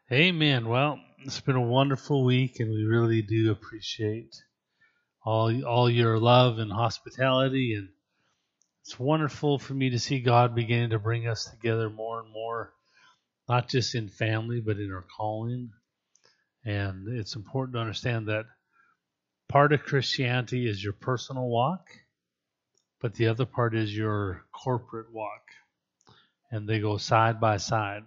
Amen. Well, it's been a wonderful week, and we really do appreciate all your love and hospitality. And it's wonderful for me to see God beginning to bring us together more and more, not just in family, but in our calling. And it's important to understand that part of Christianity is your personal walk, but the other part is your corporate walk, and they go side by side.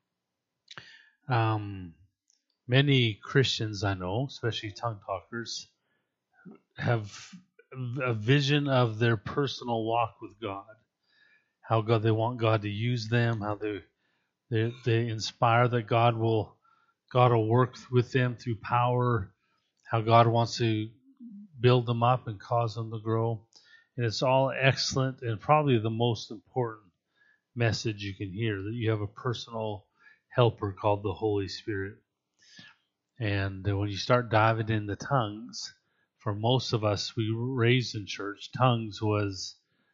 Um, Many Christians I know, especially tongue talkers, have a vision of their personal walk with God, how God they want God to use them, how they inspire that God will work with them through power, how God wants to build them up and cause them to grow. And it's all excellent and probably the most important message you can hear, that you have a personal helper called the Holy Spirit. And when you start diving into tongues, for most of us, we were raised in church, tongues was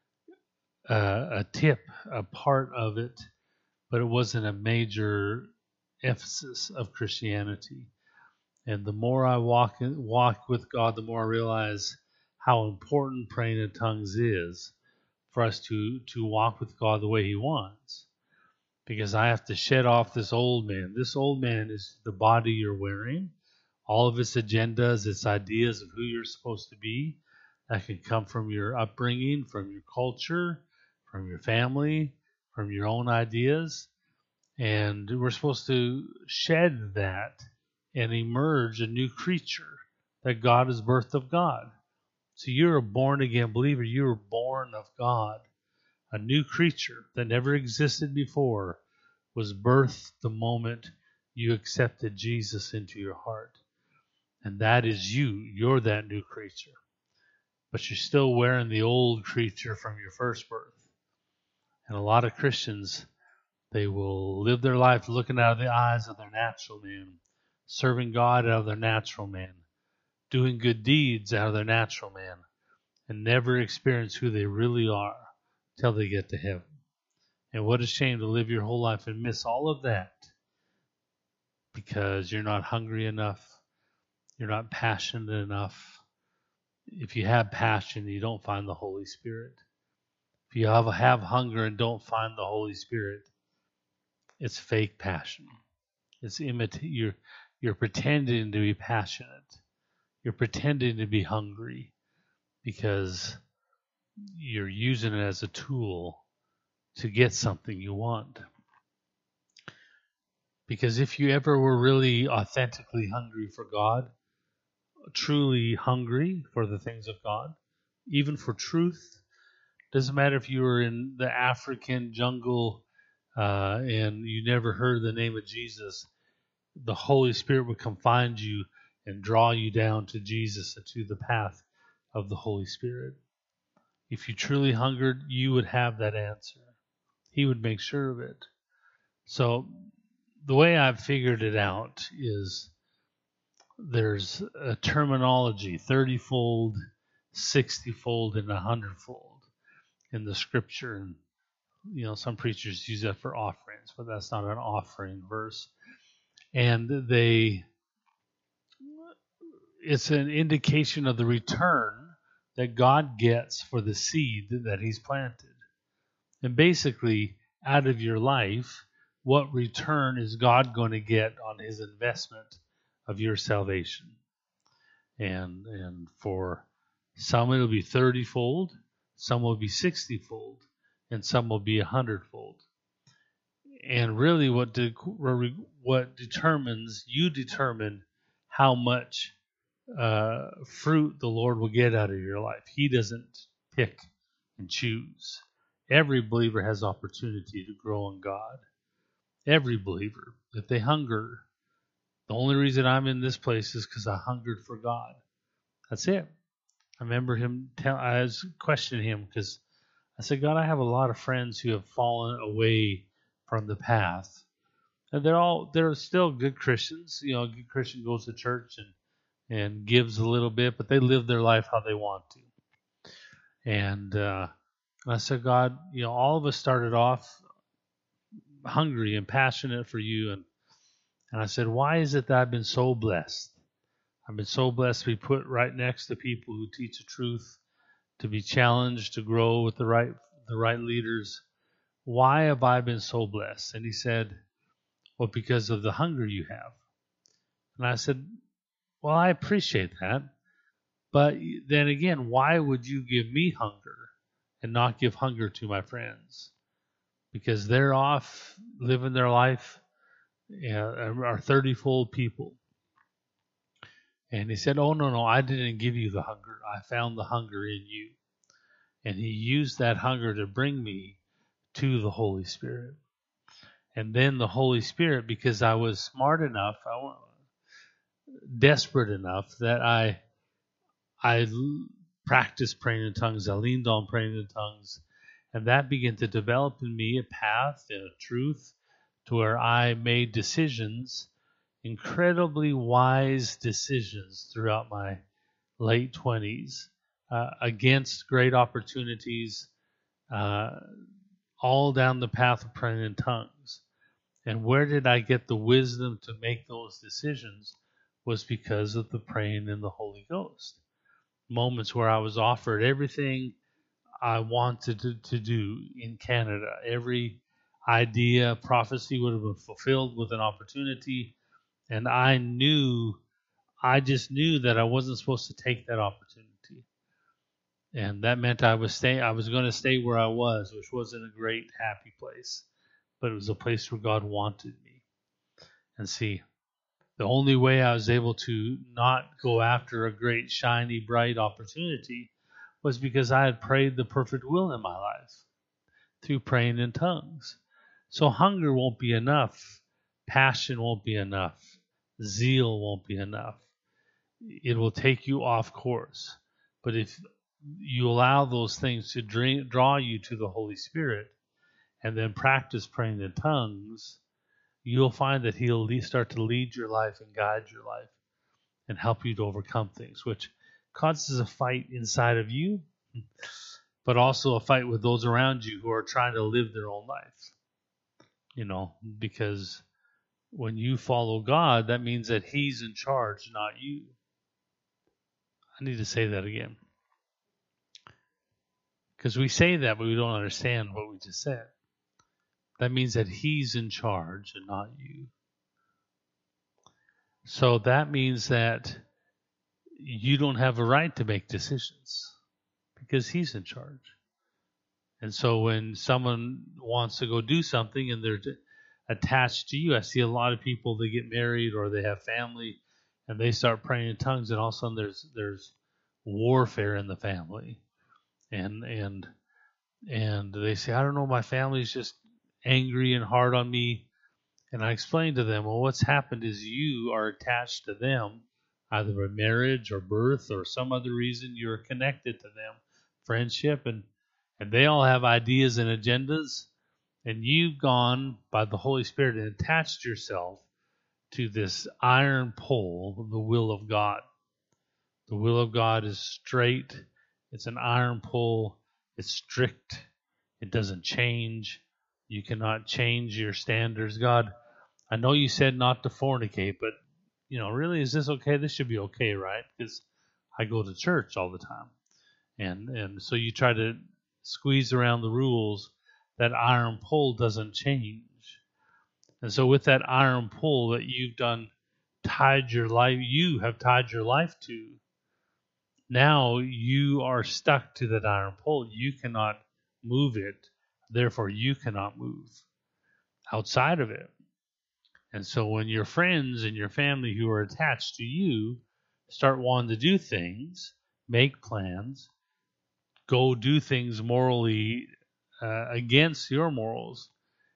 a tip, a part of it, but it wasn't a major emphasis of Christianity. And the more I walk with God, the more I realize how important praying in tongues is for us to walk with God the way He wants. Because I have to shed off this old man. This old man is the body you're wearing. All of its agendas, its ideas of who you're supposed to be, that can come from your upbringing, from your culture, from your family, from your own ideas. And we're supposed to shed that and emerge a new creature, that God is birth of God. So you're a born again believer. You were born of God. A new creature that never existed before was birthed the moment you accepted Jesus into your heart. And that is you. You're that new creature. But you're still wearing the old creature from your first birth. And a lot of Christians, they will live their life looking out of the eyes of their natural man, serving God out of their natural man, doing good deeds out of their natural man, and never experience who they really are till they get to heaven. And what a shame to live your whole life and miss all of that because you're not hungry enough, you're not passionate enough. If you have passion, you don't find the Holy Spirit. If you have hunger and don't find the Holy Spirit, it's fake passion. It's you're pretending to be passionate. You're pretending to be hungry because you're using it as a tool to get something you want. Because if you ever were really authentically hungry for God, truly hungry for the things of God, even for truth, doesn't matter if you were in the African jungle and you never heard the name of Jesus, the Holy Spirit would come find you and draw you down to Jesus and to the path of the Holy Spirit. If you truly hungered, you would have that answer. He would make sure of it. So the way I've figured it out is there's a terminology, 30-fold, 60-fold, and 100-fold in the scripture. And, some preachers use that for offerings, but that's not an offering verse. And it's an indication of the return that God gets for the seed that He's planted. And basically, out of your life, what return is God going to get on His investment of your salvation? And for some it'll be 30-fold, some will be 60-fold, and some will be 100-fold. And really, what determines, you determine how much fruit the Lord will get out of your life. He doesn't pick and choose. Every believer has opportunity to grow in God. Every believer, if they hunger. The only reason I'm in this place is because I hungered for God. That's it. I remember I was questioning him because I said, God, I have a lot of friends who have fallen away from the path. And they're still good Christians. A good Christian goes to church and gives a little bit, but they live their life how they want to. And I said, God, all of us started off hungry and passionate for you. And And I said, why is it that I've been so blessed? I've been so blessed to be put right next to people who teach the truth, to be challenged, to grow with the right leaders. Why have I been so blessed? And he said, well, because of the hunger you have. And I said, well, I appreciate that. But then again, why would you give me hunger and not give hunger to my friends? Because they're off living their life, are 30-fold people. And he said, oh, no, I didn't give you the hunger. I found the hunger in you. And he used that hunger to bring me to the Holy Spirit. And then the Holy Spirit, because I was smart enough, desperate enough, that I practiced praying in tongues. I leaned on praying in tongues. And that began to develop in me a path and a truth to where I made decisions, incredibly wise decisions throughout my late 20s, against great opportunities, all down the path of praying in tongues. And where did I get the wisdom to make those decisions? Was because of the praying in the Holy Ghost. Moments where I was offered everything I wanted to do in Canada. Every idea, prophecy would have been fulfilled with an opportunity. And I just knew that I wasn't supposed to take that opportunity. And that meant I was going to stay where I was, which wasn't a great, happy place. But it was a place where God wanted me. And see, the only way I was able to not go after a great, shiny, bright opportunity was because I had prayed the perfect will in my life through praying in tongues. So hunger won't be enough. Passion won't be enough. Zeal won't be enough. It will take you off course. But if you allow those things to draw you to the Holy Spirit and then practice praying in tongues, you'll find that He'll start to lead your life and guide your life and help you to overcome things, which causes a fight inside of you, but also a fight with those around you who are trying to live their own life. Because when you follow God, that means that He's in charge, not you. I need to say that again. Because we say that, but we don't understand what we just said. That means that He's in charge and not you. So that means that you don't have a right to make decisions because He's in charge. And so when someone wants to go do something and they're attached to you, I see a lot of people, they get married or they have family and they start praying in tongues, and all of a sudden there's warfare in the family. And they say, I don't know, my family's just angry and hard on me. And I explain to them, well, what's happened is you are attached to them, either a marriage or birth or some other reason you're connected to them, friendship, and they all have ideas and agendas, and you've gone by the Holy Spirit and attached yourself to this iron pole, the will of God. The will of God is straight. It's an iron pole. It's strict. It doesn't change. You cannot change your standards. God, I know you said not to fornicate, but, really, is this okay? This should be okay, right? Because I go to church all the time. And so you try to squeeze around the rules. That iron pole doesn't change. And so with that iron pole that you have tied your life to, now you are stuck to that iron pole. You cannot move it. Therefore, you cannot move outside of it. And so when your friends and your family who are attached to you start wanting to do things, make plans, go do things morally against your morals,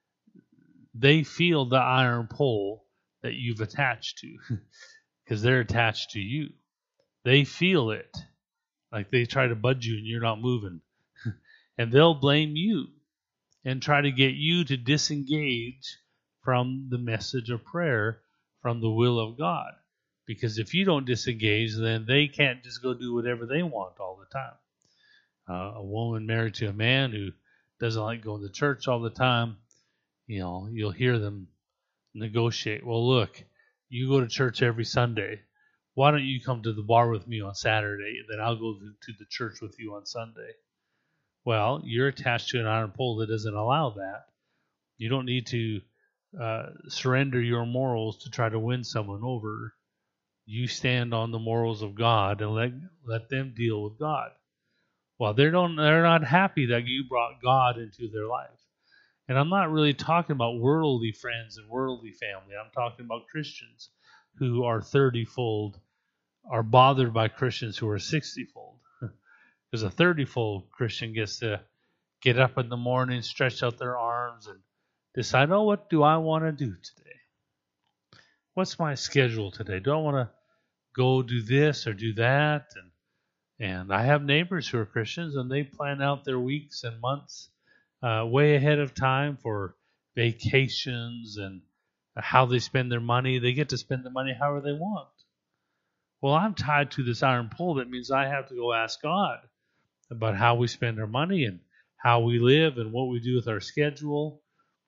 they feel the iron pole that you've attached to because they're attached to you. They feel it. Like they try to budge you and you're not moving. And they'll blame you and try to get you to disengage from the message of prayer, from the will of God. Because if you don't disengage, then they can't just go do whatever they want all the time. A woman married to a man who doesn't like going to church all the time, you'll hear them negotiate. Well, look, You go to church every Sunday. Why don't you come to the bar with me on Saturday, and then I'll go to the church with you on Sunday? Well, you're attached to an iron pole that doesn't allow that. You don't need to surrender your morals to try to win someone over. You stand on the morals of God and let them deal with God. Well, they're not happy that you brought God into their life. And I'm not really talking about worldly friends and worldly family. I'm talking about Christians who are 30-fold are bothered by Christians who are 60-fold. Because a 30-fold Christian gets to get up in the morning, stretch out their arms, and decide, oh, what do I want to do today? What's my schedule today? Do I want to go do this or do that? And I have neighbors who are Christians, and they plan out their weeks and months way ahead of time for vacations and how they spend their money. They get to spend the money however they want. Well, I'm tied to this iron pole. That means I have to go ask God about how we spend our money and how we live and what we do with our schedule.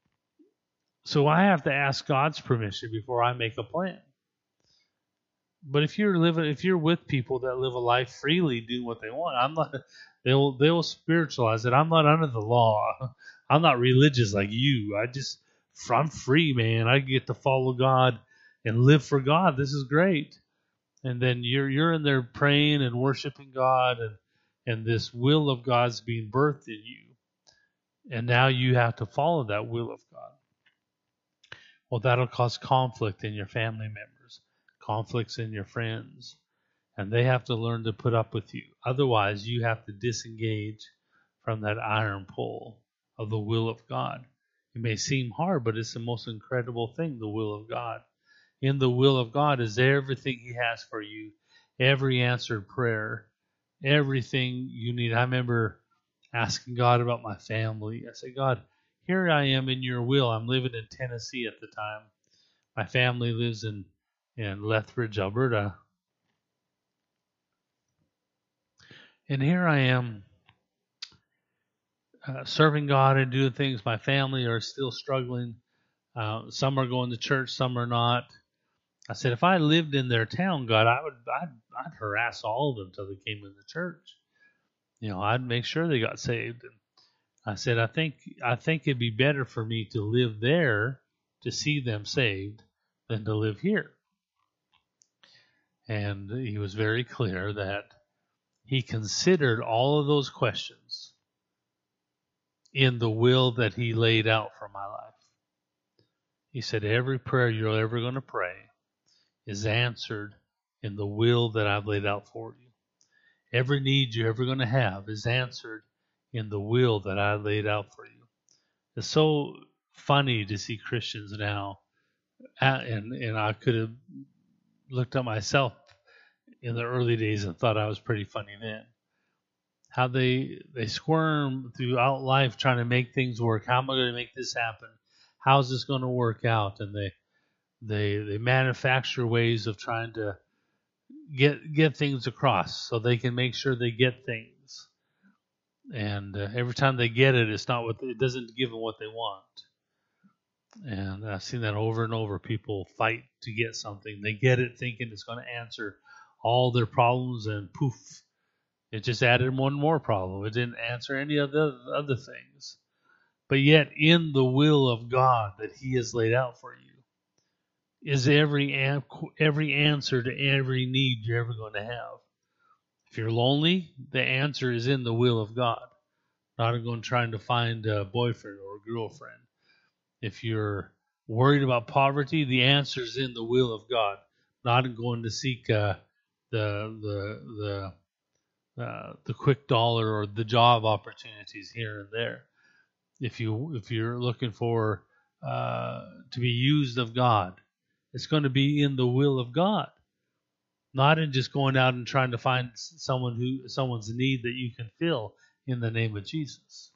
So I have to ask God's permission before I make a plan. But if you're with people that live a life freely, doing what they want, they'll spiritualize it. I'm not under the law. I'm not religious like you. I'm free, man. I get to follow God and live for God. This is great. And then you're in there praying and worshiping God, and this will of God's being birthed in you. And now you have to follow that will of God. Well, that'll cause conflict in your family members, conflicts in your friends, and they have to learn to put up with you. Otherwise, you have to disengage from that iron pole of the will of God. It may seem hard, but it's the most incredible thing, the will of God. In the will of God is everything He has for you, every answered prayer, everything you need. I remember asking God about my family. I said, God, here I am in your will. I'm living in Tennessee at the time. My family lives in Lethbridge, Alberta. And here I am serving God and doing things. My family are still struggling. Some are going to church, some are not. I said, if I lived in their town, God, I'd harass all of them till they came into church. I'd make sure they got saved. And I said, I think it'd be better for me to live there to see them saved than to live here. And He was very clear that He considered all of those questions in the will that He laid out for my life. He said, every prayer you're ever going to pray is answered in the will that I've laid out for you. Every need you're ever going to have is answered in the will that I laid out for you. It's so funny to see Christians now, and I could have looked at myself in the early days and thought I was pretty funny then. How they squirm throughout life trying to make things work. How am I going to make this happen? How's this going to work out? And they manufacture ways of trying to get things across so they can make sure they get things. And every time they get it, it doesn't give them what they want. And I've seen that over and over. People fight to get something. They get it thinking it's going to answer all their problems, and poof, it just added one more problem. It didn't answer any of the other things. But yet, in the will of God that He has laid out for you is every answer to every need you're ever going to have. If you're lonely, the answer is in the will of God, not in going trying to find a boyfriend or a girlfriend. If you're worried about poverty, the answer is in the will of God, not in going to seek the quick dollar or the job opportunities here and there. If you're looking for to be used of God, it's going to be in the will of God, not in just going out and trying to find someone's need that you can fill in the name of Jesus.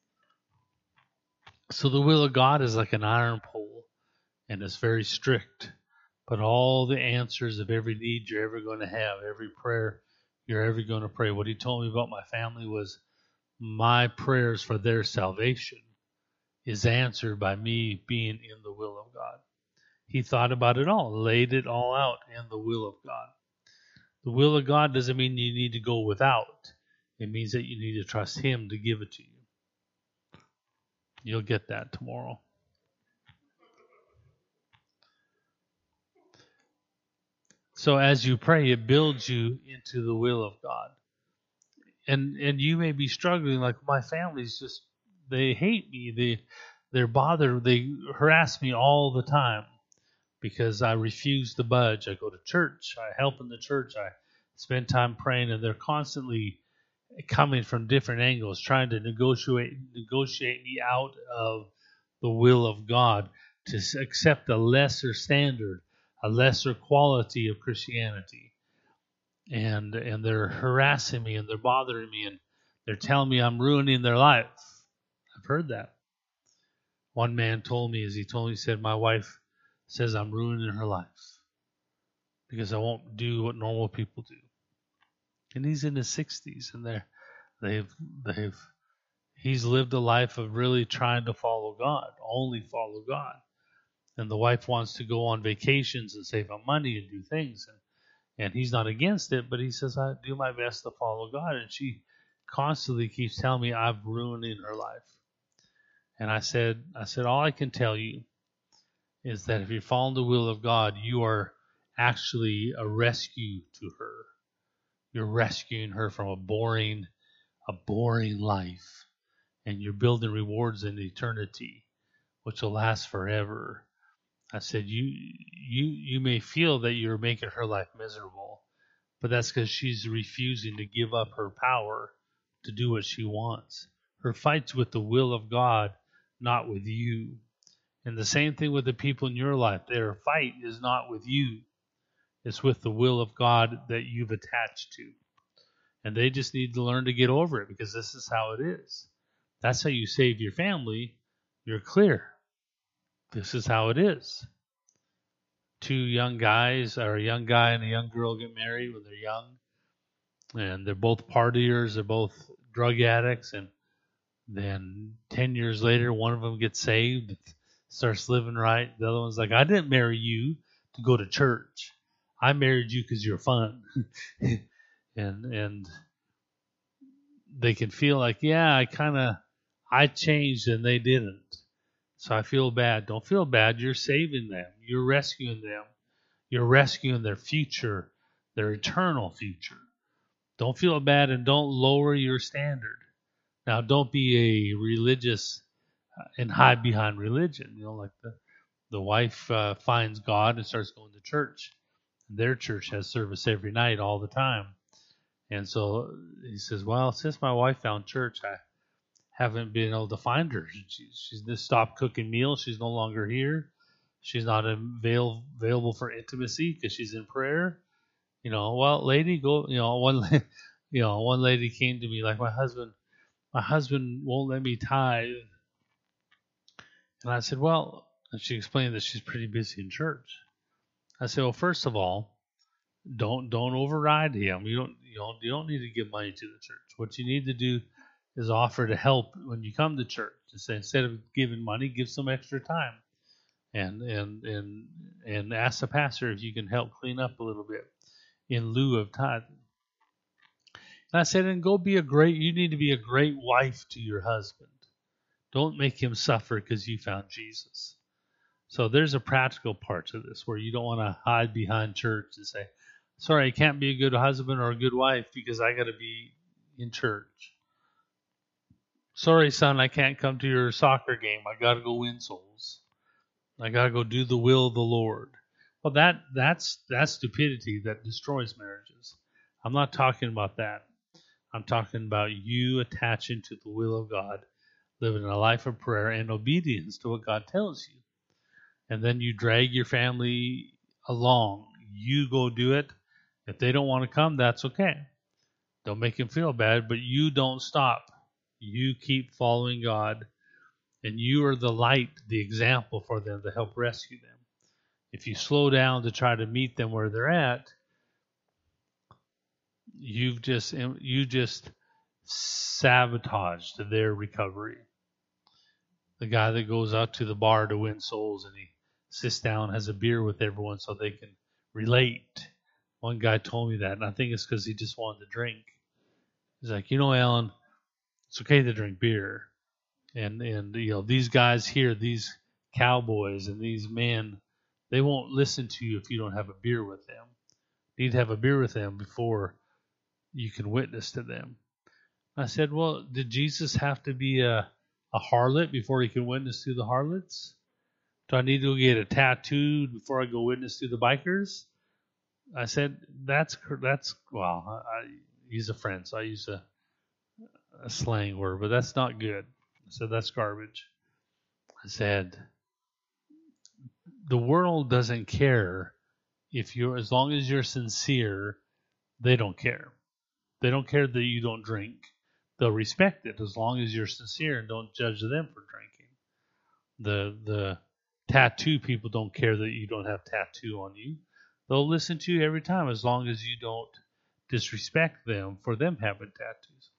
So the will of God is like an iron pole, and it's very strict. But all the answers of every need you're ever going to have, every prayer you're ever going to pray. What He told me about my family was my prayers for their salvation is answered by me being in the will of God. He thought about it all, laid it all out in the will of God. The will of God doesn't mean you need to go without. It means that you need to trust Him to give it to you. You'll get that tomorrow. So as you pray, it builds you into the will of God. And you may be struggling, like, my family's just, they hate me. They're bothered. They harass me all the time because I refuse to budge. I go to church. I help in the church. I spend time praying, and they're constantly coming from different angles, trying to negotiate me out of the will of God to accept a lesser standard, a lesser quality of Christianity. And they're harassing me, and they're bothering me, and they're telling me I'm ruining their life. I've heard that. One man told me, he said, my wife says I'm ruining her life because I won't do what normal people do. And he's in his 60s, and he's lived a life of really trying to follow God, only follow God. And the wife wants to go on vacations and save up money and do things. And he's not against it, but he says, I do my best to follow God. And she constantly keeps telling me I'm ruining her life. And I said, all I can tell you is that if you follow the will of God, you are actually a rescue to her. You're rescuing her from a boring life. And you're building rewards in eternity, which will last forever. I said, you may feel that you're making her life miserable, but that's because she's refusing to give up her power to do what she wants. Her fight's with the will of God, not with you. And the same thing with the people in your life. Their fight is not with you. It's with the will of God that you've attached to. And they just need to learn to get over it, because this is how it is. That's how you save your family. You're clear. This is how it is. Two young guys, or a young guy and a young girl, get married when they're young. And they're both partiers. They're both drug addicts. And then 10 years later, one of them gets saved, starts living right. The other one's like, I didn't marry you to go to church. I married you because you're fun. and they can feel like, yeah, I changed and they didn't. So I feel bad. Don't feel bad. You're saving them. You're rescuing them. You're rescuing their future, their eternal future. Don't feel bad, and don't lower your standard. Now, don't be a religious and hide behind religion. Like the wife finds God and starts going to church. Their church has service every night, all the time. And so he says, well, since my wife found church, I haven't been able to find her. She's just stopped cooking meals. She's no longer here. She's not available for intimacy because she's in prayer. Well, lady, go. One lady came to me like, my husband won't let me tithe. And I said, well, and she explained that she's pretty busy in church. I said, well, first of all, don't override him. You don't need to give money to the church. What you need to do is offer to help when you come to church. To say, instead of giving money, give some extra time, and ask the pastor if you can help clean up a little bit in lieu of tithing. And I said, and you need to be a great wife to your husband. Don't make him suffer because you found Jesus. So there's a practical part to this where you don't want to hide behind church and say, sorry, I can't be a good husband or a good wife because I got to be in church. Sorry, son, I can't come to your soccer game. I got to go win souls. I got to go do the will of the Lord. Well, that's stupidity that destroys marriages. I'm not talking about that. I'm talking about you attaching to the will of God, living a life of prayer and obedience to what God tells you. And then you drag your family along. You go do it. If they don't want to come, that's okay. Don't make them feel bad, but you don't stop. You keep following God, and you are the light, the example for them to help rescue them. If you slow down to try to meet them where they're at, you just sabotaged their recovery. The guy that goes out to the bar to win souls and he sits down, has a beer with everyone so they can relate. One guy told me that, and I think it's because he just wanted to drink. He's like, Alan, it's okay to drink beer. And these guys here, these cowboys and these men, they won't listen to you if you don't have a beer with them. You need to have a beer with them before you can witness to them. I said, well, did Jesus have to be a harlot before he can witness to the harlots? Do I need to go get a tattoo before I go witness to the bikers? I said, that's well, I use a friend, so I use a slang word, but that's not good. I said, that's garbage. I said, the world doesn't care as long as you're sincere, they don't care. They don't care that you don't drink. They'll respect it as long as you're sincere and don't judge them for drinking. The tattoo people don't care that you don't have tattoo on you. They'll listen to you every time as long as you don't disrespect them for them having tattoos.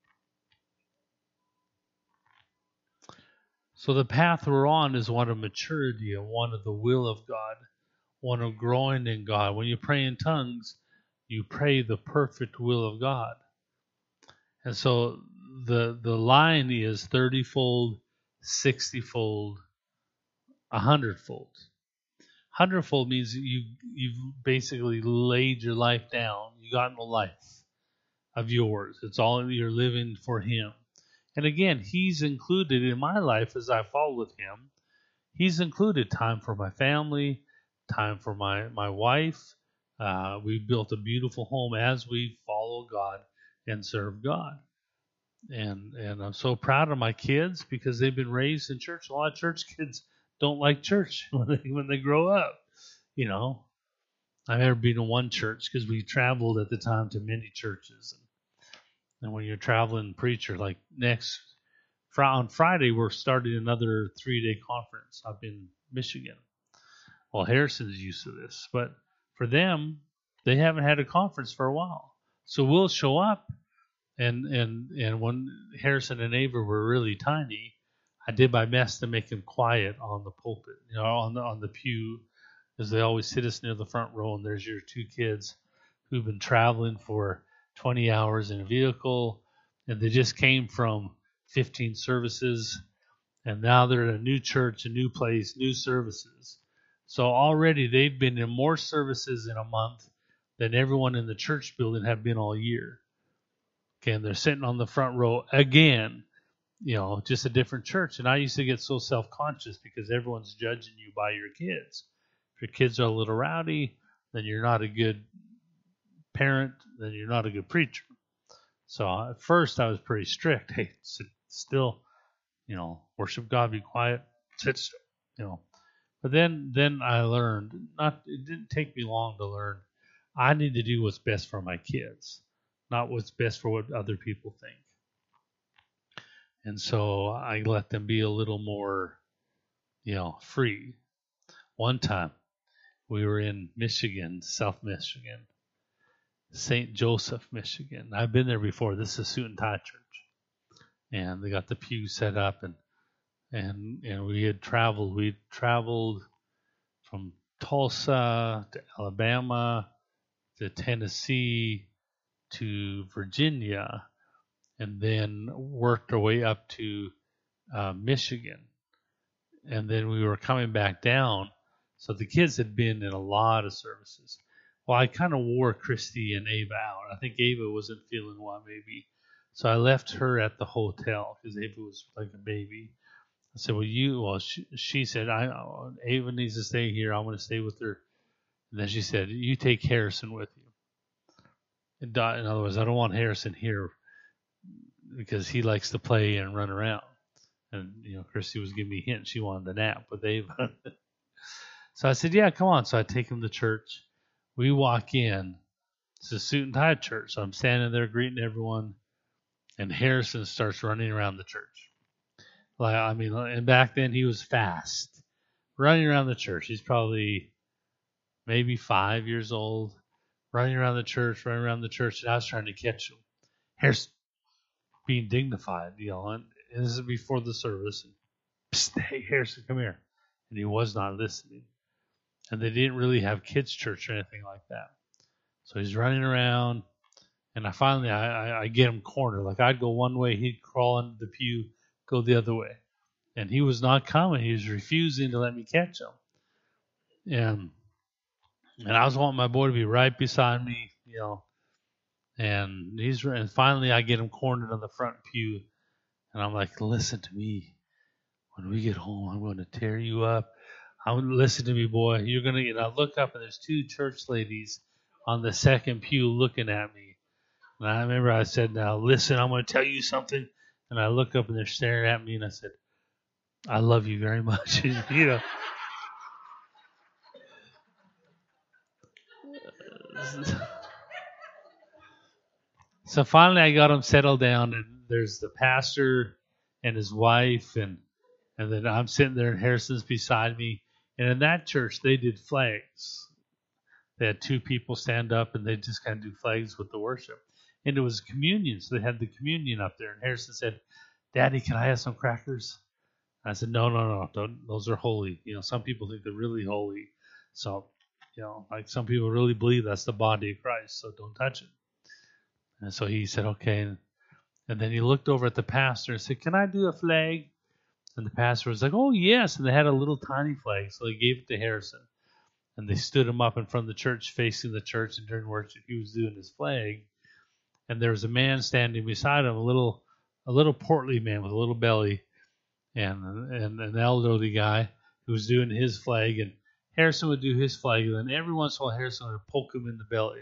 So the path we're on is one of maturity and one of the will of God, one of growing in God. When you pray in tongues, you pray the perfect will of God. And so the line is 30-fold, 60-fold, 100-fold. 100-fold means you've basically laid your life down. You got no life of yours. It's all you're living for Him. And again, He's included in my life as I follow with Him. He's included time for my family, time for my wife. We built a beautiful home as we follow God and serve God. And I'm so proud of my kids because they've been raised in church. A lot of church kids don't like church when they grow up. I've never been to one church because we traveled at the time to many churches. And when you're traveling preacher, like on Friday, we're starting another 3-day conference up in Michigan. Well, Harrison's used to this, but for them, they haven't had a conference for a while. So we'll show up, and when Harrison and Ava were really tiny, I did my best to make them quiet on the pulpit, on the pew, because they always sit us near the front row, and there's your two kids who've been traveling for 20 hours in a vehicle, and they just came from 15 services, and now they're at a new church, a new place, new services. So already they've been in more services in a month than everyone in the church building have been all year. Okay, and they're sitting on the front row again, just a different church. And I used to get so self-conscious because everyone's judging you by your kids. If your kids are a little rowdy, then you're not a good parent, then you're not a good preacher. So at first I was pretty strict. Hey, sit still, worship God, be quiet, sit still, But then I learned, it didn't take me long to learn, I need to do what's best for my kids, not what's best for what other people think. And so I let them be a little more, free. One time we were in Michigan, South Michigan, St. Joseph, Michigan. I've been there before. This is a suit and tie church. And they got the pew set up, and we had traveled. We traveled from Tulsa to Alabama to Tennessee to Virginia, and then worked our way up to Michigan. And then we were coming back down. So the kids had been in a lot of services. Well, I kind of wore Christy and Ava out. I think Ava wasn't feeling well, maybe. So I left her at the hotel because Ava was like a baby. I said, she said, Ava needs to stay here. I want to stay with her. And then she said, you take Harrison with you. In other words, I don't want Harrison here because he likes to play and run around. And, Christy was giving me hints. She wanted a nap with Ava. So I said, yeah, come on. So I take him to church. We walk in. It's a suit and tie church. So I'm standing there greeting everyone. And Harrison starts running around the church. And back then he was fast. Running around the church. He's probably maybe 5 years old. Running around the church. And I was trying to catch him. Harrison being dignified, and this is before the service. And, hey, Harrison, come here. and he was not listening. And they didn't really have kids' church or anything like that. So he's running around, and I get him cornered. Like I'd go one way, he'd crawl into the pew, go the other way. And he was not coming. He was refusing to let me catch him. And I was wanting my boy to be right beside me, And finally I get him cornered on the front pew, and I'm like, listen to me. When we get home, I'm going to tear you up. Listen to me, boy. You're gonna. And I look up, and there's two church ladies on the second pew looking at me. And I remember I said, "Now listen, I'm going to tell you something." And I look up, and they're staring at me, and I said, "I love you very much." So finally, I got them settled down, and there's the pastor and his wife, and then I'm sitting there, and Harrison's beside me. And in that church, they did flags. They had two people stand up, and they just kind of do flags with the worship. And it was communion, so they had the communion up there. And Harrison said, "Daddy, can I have some crackers?" I said, No, don't, those are holy. Some people think they're really holy. So, like some people really believe that's the body of Christ, so don't touch it. And so he said, okay. And then he looked over at the pastor and said, "Can I do a flag?" And the pastor was like, "Oh, yes." And they had a little tiny flag, so they gave it to Harrison. And they stood him up in front of the church, facing the church, and during worship he was doing his flag. And there was a man standing beside him, a little portly man with a little belly, and an elderly guy who was doing his flag. And Harrison would do his flag, and then every once in a while Harrison would poke him in the belly.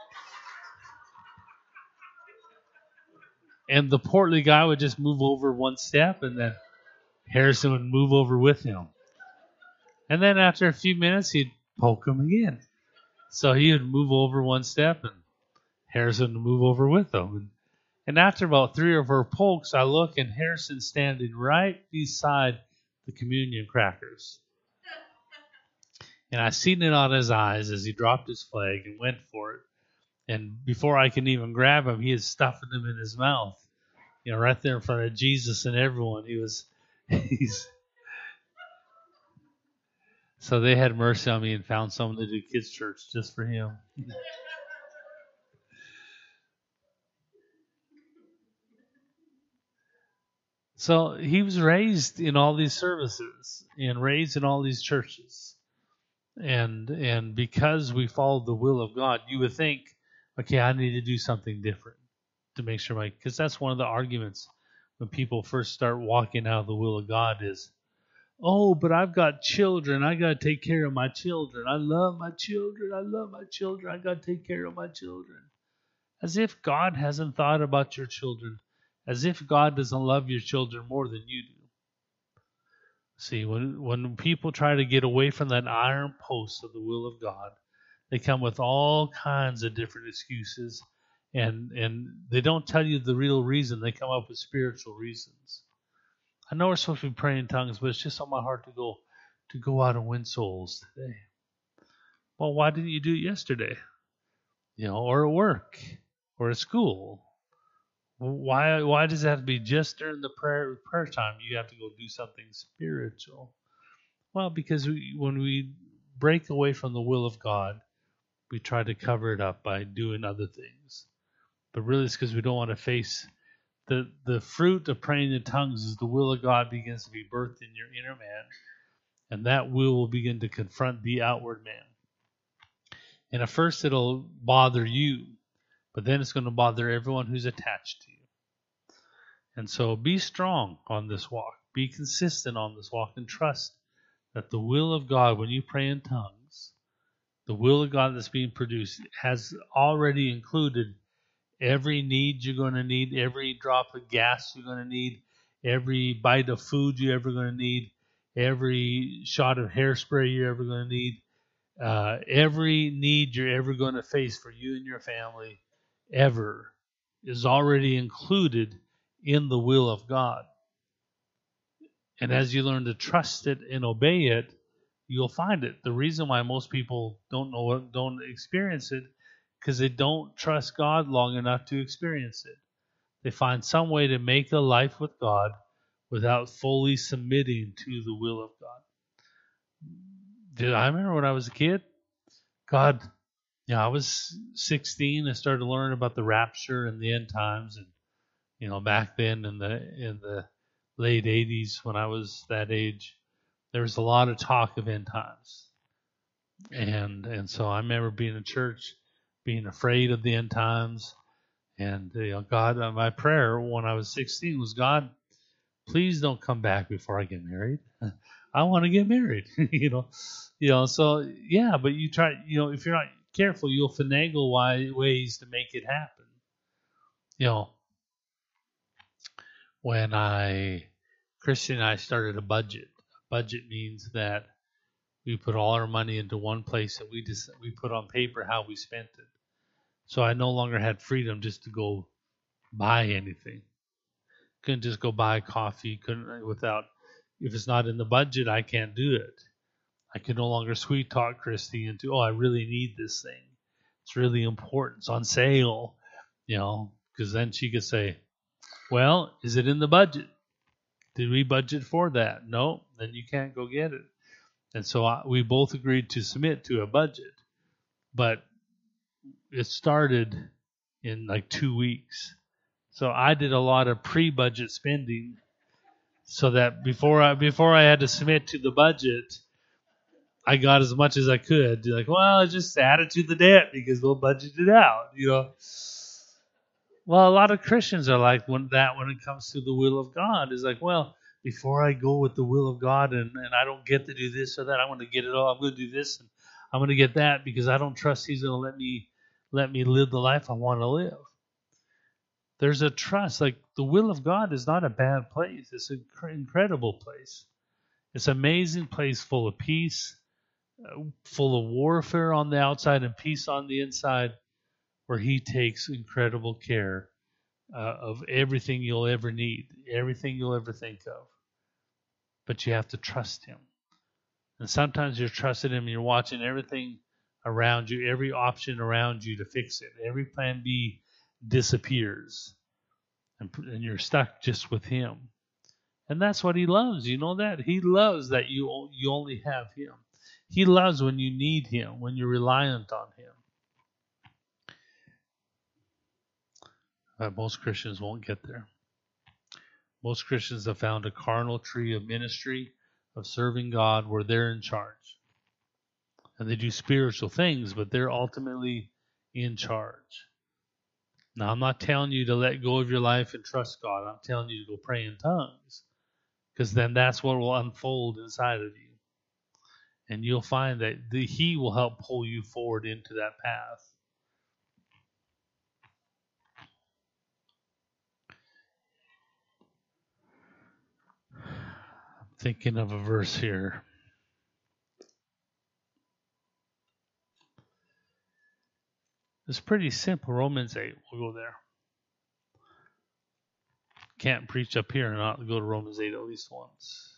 And the portly guy would just move over one step, and then Harrison would move over with him. And then after a few minutes, he'd poke him again. So he would move over one step, and Harrison would move over with him. And after about 3 or 4 pokes, I look, and Harrison's standing right beside the communion crackers. And I seen it on his eyes as he dropped his flag and went for it. And before I can even grab him, he is stuffing them in his mouth. Right there in front of Jesus and everyone. So they had mercy on me and found someone to do kids' church just for him. So he was raised in all these services and raised in all these churches. And because we followed the will of God, you would think, okay, I need to do something different to make sure because that's one of the arguments when people first start walking out of the will of God is, oh, but I've got children. I got to take care of my children. I love my children. I got to take care of my children. As if God hasn't thought about your children. As if God doesn't love your children more than you do. See, when people try to get away from that iron post of the will of God, they come with all kinds of different excuses, and they don't tell you the real reason. They come up with spiritual reasons. I know we're supposed to be praying in tongues, but it's just on my heart to go out and win souls today. Well, why didn't you do it yesterday? Or at work, or at school. Why does it have to be just during the prayer time? You have to go do something spiritual. Well, because when we break away from the will of God, we try to cover it up by doing other things. But really it's because we don't want to face the fruit of praying in tongues is the will of God begins to be birthed in your inner man, and that will begin to confront the outward man. And at first it'll bother you, but then it's going to bother everyone who's attached to you. And so be strong on this walk. Be consistent on this walk and trust that the will of God, when you pray in tongues, the will of God that's being produced has already included every need you're going to need, every drop of gas you're going to need, every bite of food you're ever going to need, every shot of hairspray you're ever going to need, every need you're ever going to face for you and your family ever is already included in the will of God. And as you learn to trust it and obey it, you'll find it. The reason why most people don't experience it, because they don't trust God long enough to experience it. They find some way to make a life with God without fully submitting to the will of God. I remember when I was a kid, God, I was 16. I started learning about the rapture and the end times, and back then in the late 80s when I was that age, there was a lot of talk of end times, and so I remember being in church, being afraid of the end times, and God, my prayer when I was 16 was, God, please don't come back before I get married. I want to get married, So yeah, but you try, if you're not careful, you'll finagle ways to make it happen. When Christian and I started a budget. A budget means that we put all our money into one place and we put on paper how we spent it. So I no longer had freedom just to go buy anything. Couldn't just go buy coffee. Couldn't without if it's not in the budget, I can't do it. I can no longer sweet talk Christy into, I really need this thing. It's really important. It's on sale, because then she could say, well, is it in the budget? Did we budget for that? No, then you can't go get it. And so we both agreed to submit to a budget, but it started in like 2 weeks. So I did a lot of pre-budget spending, so that before I had to submit to the budget, I got as much as I could. Like, well, just add it to the debt because we'll budget it out, Well, a lot of Christians are like when it comes to the will of God is like, well, before I go with the will of God and I don't get to do this or that, I want to get it all. I'm going to do this and I'm going to get that because I don't trust He's going to let me live the life I want to live. There's a trust. Like the will of God is not a bad place. It's an incredible place. It's an amazing place full of peace, full of warfare on the outside and peace on the inside, where He takes incredible care of everything you'll ever need, everything you'll ever think of. But you have to trust Him. And sometimes you're trusting Him and you're watching everything around you, every option around you to fix it. Every plan B disappears. And you're stuck just with Him. And that's what He loves. You know that? He loves that you only have Him. He loves when you need Him, when you're reliant on Him. But most Christians won't get there. Most Christians have found a carnal tree of ministry, of serving God, where they're in charge. And they do spiritual things, but they're ultimately in charge. Now, I'm not telling you to let go of your life and trust God. I'm telling you to go pray in tongues, because then that's what will unfold inside of you. And you'll find that He will help pull you forward into that path. Thinking of a verse here. It's pretty simple. Romans 8. We'll go there. Can't preach up here and not go to Romans 8 at least once.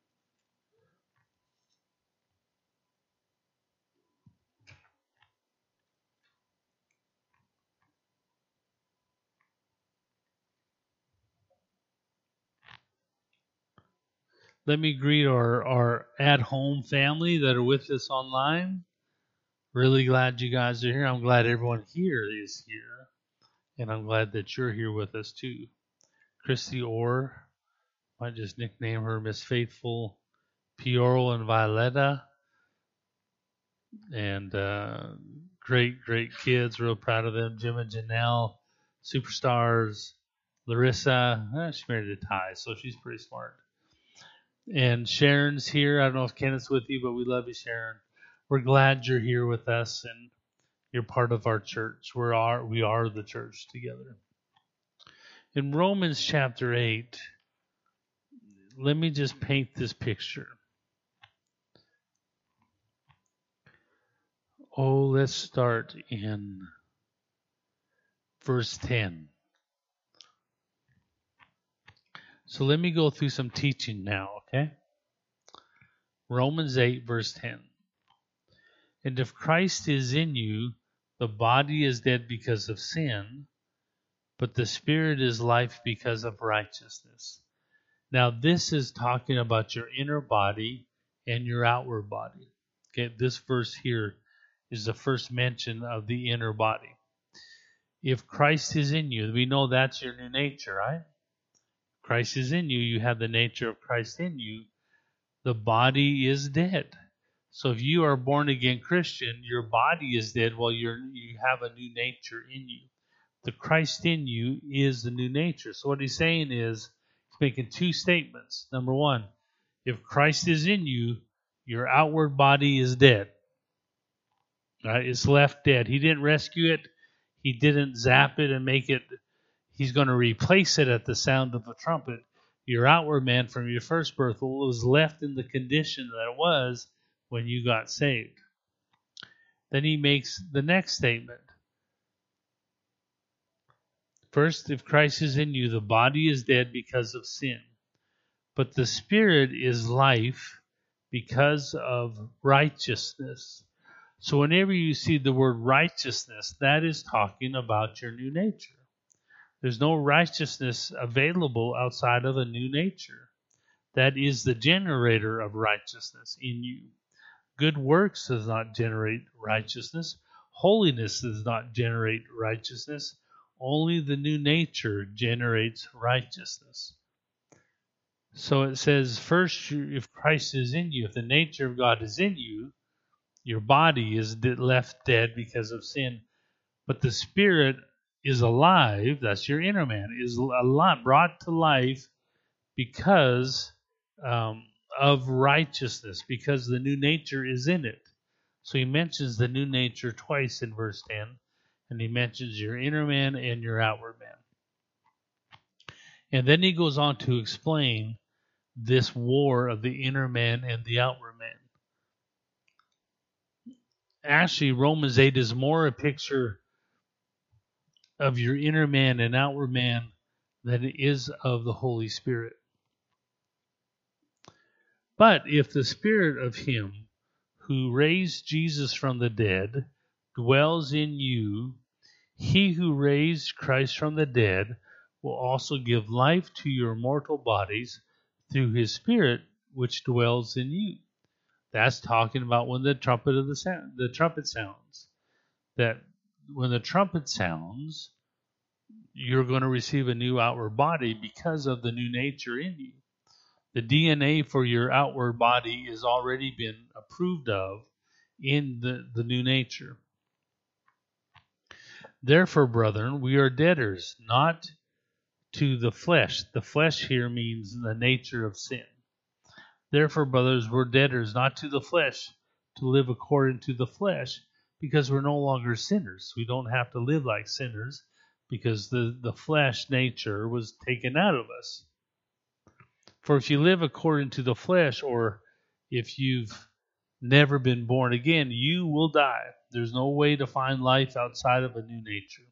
Let me greet our at-home family that are with us online. Really glad you guys are here. I'm glad everyone here is here. And I'm glad that you're here with us too. Christy Orr, might just nickname her Miss Faithful, Pioro and Violetta. And great kids. Real proud of them. Jim and Janelle, superstars. Larissa, she married a Thai, so she's pretty smart. And Sharon's here. I don't know if Kenneth's with you, but we love you, Sharon. We're glad you're here with us and you're part of our church. We are the church together. In Romans chapter 8, let me just paint this picture. Let's start in verse 10. So let me go through some teaching now, okay? Romans 8, verse 10. And if Christ is in you, the body is dead because of sin, but the Spirit is life because of righteousness. Now, this is talking about your inner body and your outward body. Okay, this verse here is the first mention of the inner body. If Christ is in you, we know that's your new nature, right? Christ is in you, you have the nature of Christ in you. The body is dead. So if you are a born again Christian, your body is dead while you have a new nature in you. The Christ in you is the new nature. So what he's saying is, he's making two statements. Number one, if Christ is in you, your outward body is dead. Right? It's left dead. He didn't rescue it. He didn't zap it and make it. He's going to replace it at the sound of a trumpet. Your outward man from your first birth was left in the condition that it was when you got saved. Then he makes the next statement. First, if Christ is in you, the body is dead because of sin, but the spirit is life because of righteousness. So whenever you see the word righteousness, that is talking about your new nature. There's no righteousness available outside of a new nature. That is the generator of righteousness in you. Good works does not generate righteousness. Holiness does not generate righteousness. Only the new nature generates righteousness. So it says, first, if Christ is in you, if the nature of God is in you, your body is left dead because of sin. But the spirit is alive, that's your inner man, is brought to life because of righteousness, because the new nature is in it. So he mentions the new nature twice in verse 10, and he mentions your inner man and your outward man. And then he goes on to explain this war of the inner man and the outward man. Actually, Romans 8 is more a picture of your inner man and outward man than it is of the Holy Spirit. But if the Spirit of him who raised Jesus from the dead dwells in you, he who raised Christ from the dead will also give life to your mortal bodies through his Spirit which dwells in you. That's talking about when the trumpet sounds. That when the trumpet sounds, you're going to receive a new outward body because of the new nature in you. The DNA for your outward body has already been approved of in the new nature. Therefore, brethren, we are debtors, not to the flesh. The flesh here means the nature of sin. Therefore, brothers, we're debtors, not to the flesh, to live according to the flesh, because we're no longer sinners. We don't have to live like sinners, because the flesh nature was taken out of us. For if you live according to the flesh, or if you've never been born again, you will die. There's no way to find life outside of a new nature.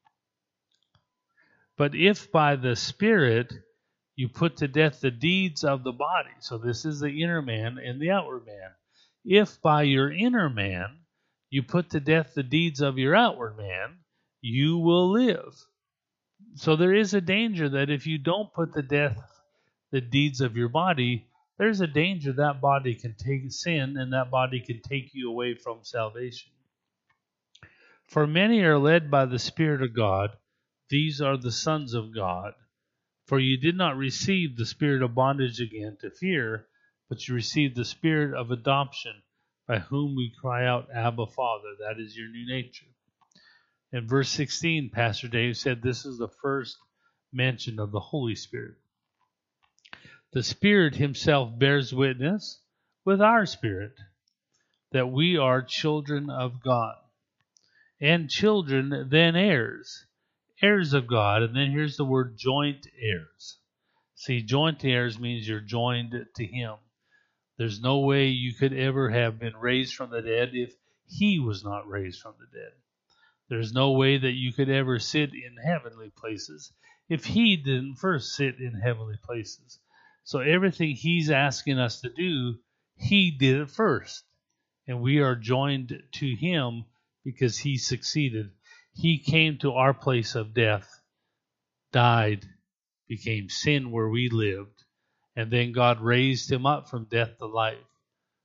But if by the Spirit you put to death the deeds of the body, so this is the inner man and the outward man. If by your inner man you put to death the deeds of your outward man, you will live. So there is a danger that if you don't put to death the deeds of your body, there's a danger that body can take sin and that body can take you away from salvation. For many are led by the Spirit of God. These are the sons of God. For you did not receive the spirit of bondage again to fear, but you received the spirit of adoption, by whom we cry out, Abba, Father. That is your new nature. In verse 16, Pastor Dave said this is the first mention of the Holy Spirit. The Spirit himself bears witness with our spirit that we are children of God. And children, then heirs. Heirs of God. And then here's the word joint heirs. See, joint heirs means you're joined to him. There's no way you could ever have been raised from the dead if he was not raised from the dead. There's no way that you could ever sit in heavenly places if he didn't first sit in heavenly places. So everything he's asking us to do, he did it first. And we are joined to him because he succeeded. He came to our place of death, died, became sin where we lived, and then God raised him up from death to life.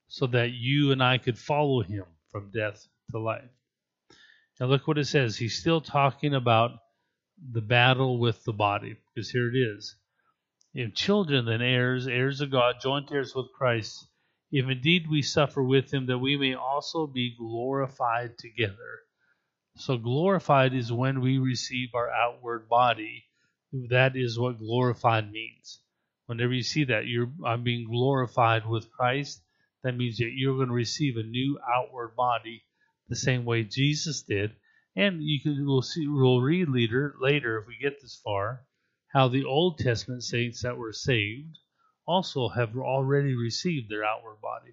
so that you and I could follow him from death to life. Now look what it says. He's still talking about the battle with the body, because here it is. If children, then heirs, heirs of God, joint heirs with Christ, if indeed we suffer with him, that we may also be glorified together. So glorified is when we receive our outward body. That is what glorified means. Whenever you see that, I'm being glorified with Christ, that means that you're going to receive a new outward body the same way Jesus did. And we'll read later if we get this far, how the Old Testament saints that were saved also have already received their outward body.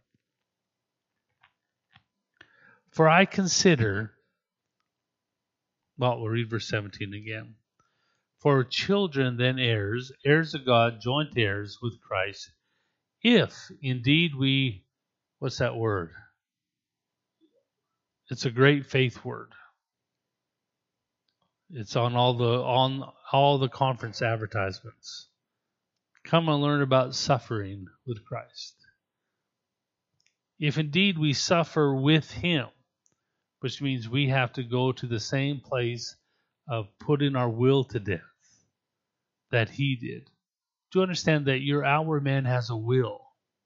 For I consider, well, we'll read verse 17 again. For children then heirs, heirs of God, joint heirs with Christ, if indeed we, what's that word? It's a great faith word. It's on all the conference advertisements. Come and learn about suffering with Christ. If indeed we suffer with him, which means we have to go to the same place of putting our will to death that he did. Do you understand that your outward man has a will?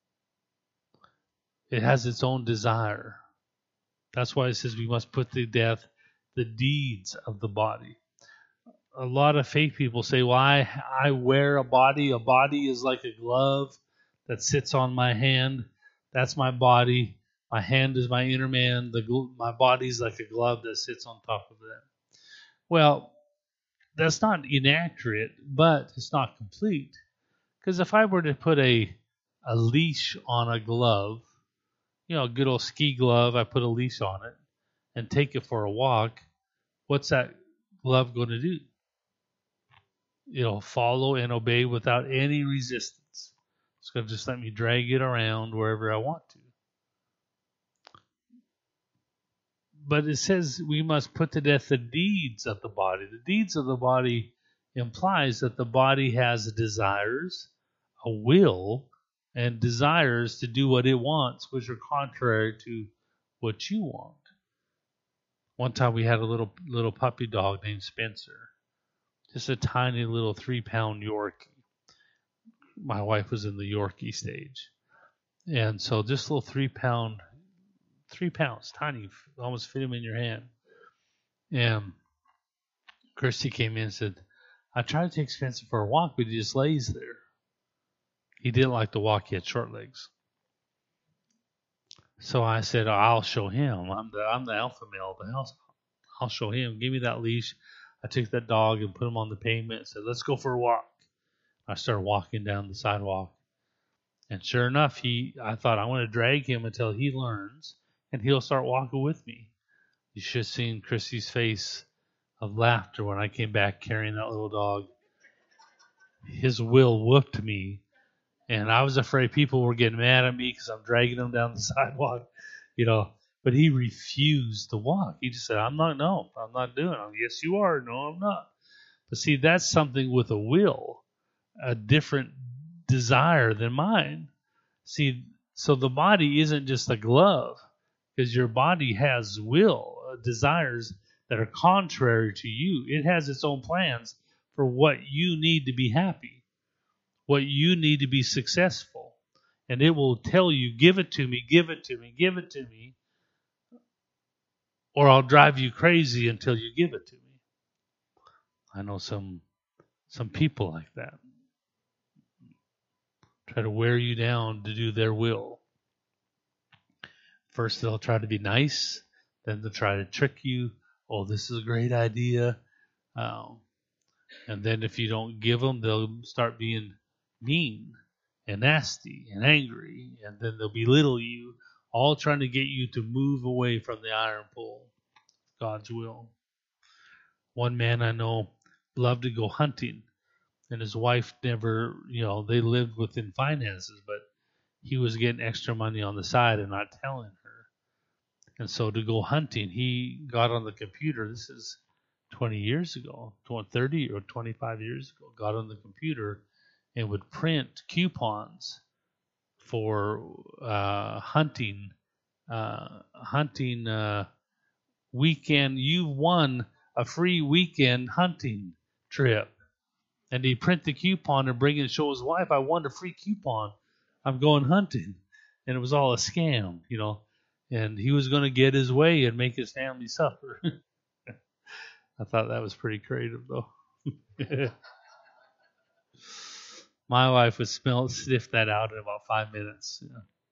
It has its own desire. That's why it says we must put to death the deeds of the body. A lot of faith people say, well, I wear a body. A body is like a glove that sits on my hand. That's my body. My hand is my inner man. My body is like a glove that sits on top of that. Well, that's not inaccurate, but it's not complete. Because if I were to put a leash on a glove, a good old ski glove, I put a leash on it and take it for a walk, what's that glove going to do? It'll follow and obey without any resistance. It's going to just let me drag it around wherever I want to. But it says we must put to death the deeds of the body. The deeds of the body implies that the body has desires, a will, and desires to do what it wants, which are contrary to what you want. One time we had a little puppy dog named Spencer. Just a tiny little 3-pound Yorkie. My wife was in the Yorkie stage. And so this little 3 pounds, tiny, almost fit him in your hand. And Christy came in and said, I tried to take Spencer for a walk, but he just lays there. He didn't like to walk, he had short legs. So I said, I'll show him. I'm the alpha male of the house. I'll show him. Give me that leash. I took that dog and put him on the pavement and said, let's go for a walk. I started walking down the sidewalk. And sure enough, I thought I want to drag him until he learns and he'll start walking with me. You should have seen Chrissy's face of laughter when I came back carrying that little dog. His will whooped me. And I was afraid people were getting mad at me because I'm dragging him down the sidewalk, But he refused to walk. He just said, I'm not doing it. Yes, you are. No, I'm not. But see, that's something with a will, a different desire than mine. See, so the body isn't just a glove, because your body has will, desires that are contrary to you. It has its own plans for what you need to be happy, what you need to be successful. And it will tell you, give it to me, give it to me, give it to me, or I'll drive you crazy until you give it to me. I know some people like that. Try to wear you down to do their will. First they'll try to be nice, then they'll try to trick you. Oh, this is a great idea. And then if you don't give them, they'll start being mean and nasty and angry, and then they'll belittle you, all trying to get you to move away from the iron pole, God's will. One man I know loved to go hunting, and his wife never, they lived within finances, but he was getting extra money on the side and not telling her. And so to go hunting, he got on the computer. This is 20 years ago, 30 or 25 years ago, got on the computer and would print coupons for hunting weekend. You won a free weekend hunting trip. And he'd print the coupon and bring it and show his wife, I won a free coupon. I'm going hunting. And it was all a scam, And he was going to get his way and make his family suffer. I thought that was pretty creative, though. My wife would sniff that out in about 5 minutes.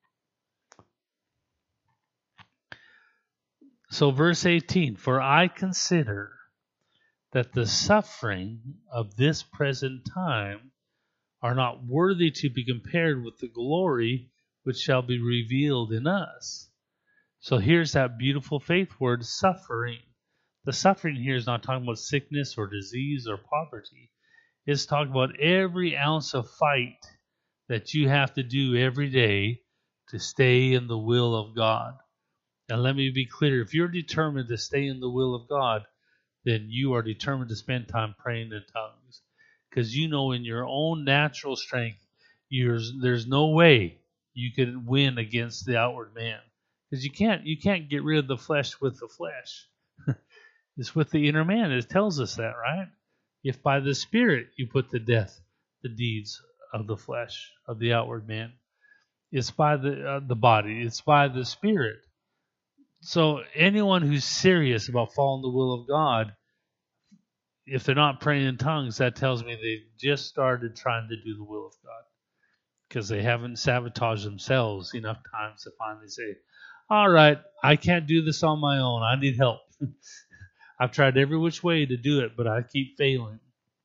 So verse 18, for I consider that the suffering of this present time are not worthy to be compared with the glory which shall be revealed in us. So here's that beautiful faith word, suffering. The suffering here is not talking about sickness or disease or poverty. It's talking about every ounce of fight that you have to do every day to stay in the will of God. And let me be clear, if you're determined to stay in the will of God, then you are determined to spend time praying in tongues. Because in your own natural strength, there's no way you can win against the outward man. Because you can't get rid of the flesh with the flesh. It's with the inner man. It tells us that, right? If by the Spirit you put to death the deeds of the flesh, of the outward man. It's by the body. It's by the Spirit. So anyone who's serious about following the will of God, if they're not praying in tongues, that tells me they just started trying to do the will of God. Because they haven't sabotaged themselves enough times to finally say, all right, I can't do this on my own. I need help. I've tried every which way to do it, but I keep failing.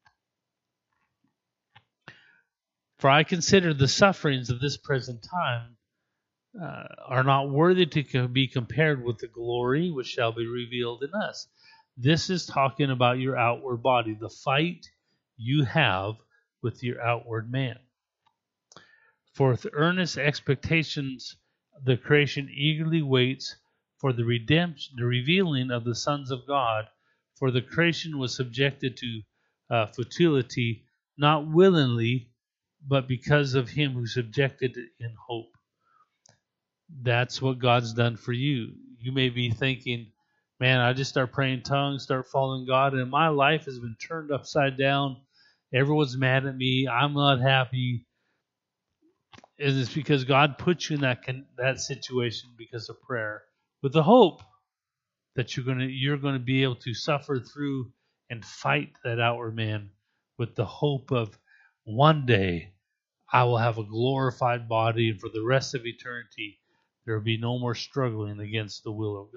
For I consider the sufferings of this present time are not worthy to be compared with the glory which shall be revealed in us. This is talking about your outward body, the fight you have with your outward man. For with earnest expectations the creation eagerly waits for the redemption, the revealing of the sons of God. For the creation was subjected to futility, not willingly, but because of him who subjected it in hope. That's what God's done for you. You may be thinking, man, I just start praying tongues, start following God, and my life has been turned upside down. Everyone's mad at me. I'm not happy. And it's because God put you in that situation because of prayer, with the hope that you're going to be able to suffer through and fight that outward man, with the hope of one day I will have a glorified body, and for the rest of eternity there will be no more struggling against the will of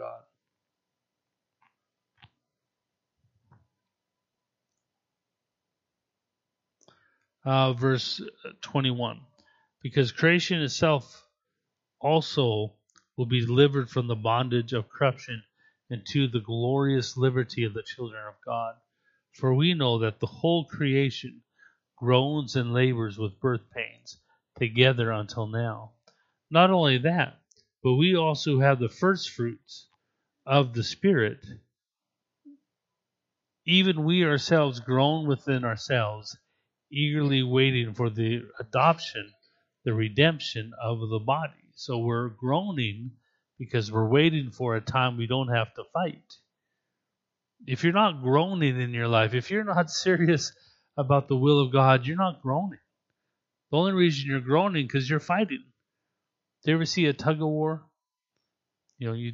God. Verse 21. Because creation itself also will be delivered from the bondage of corruption into the glorious liberty of the children of God. For we know that the whole creation groans and labors with birth pains together until now. Not only that, but we also have the first fruits of the Spirit. Even we ourselves groan within ourselves, eagerly waiting for the adoption, the redemption of the body. So we're groaning because we're waiting for a time we don't have to fight. If you're not groaning in your life, if you're not serious about the will of God, you're not groaning. The only reason you're groaning because you're fighting. Do you ever see a tug of war? You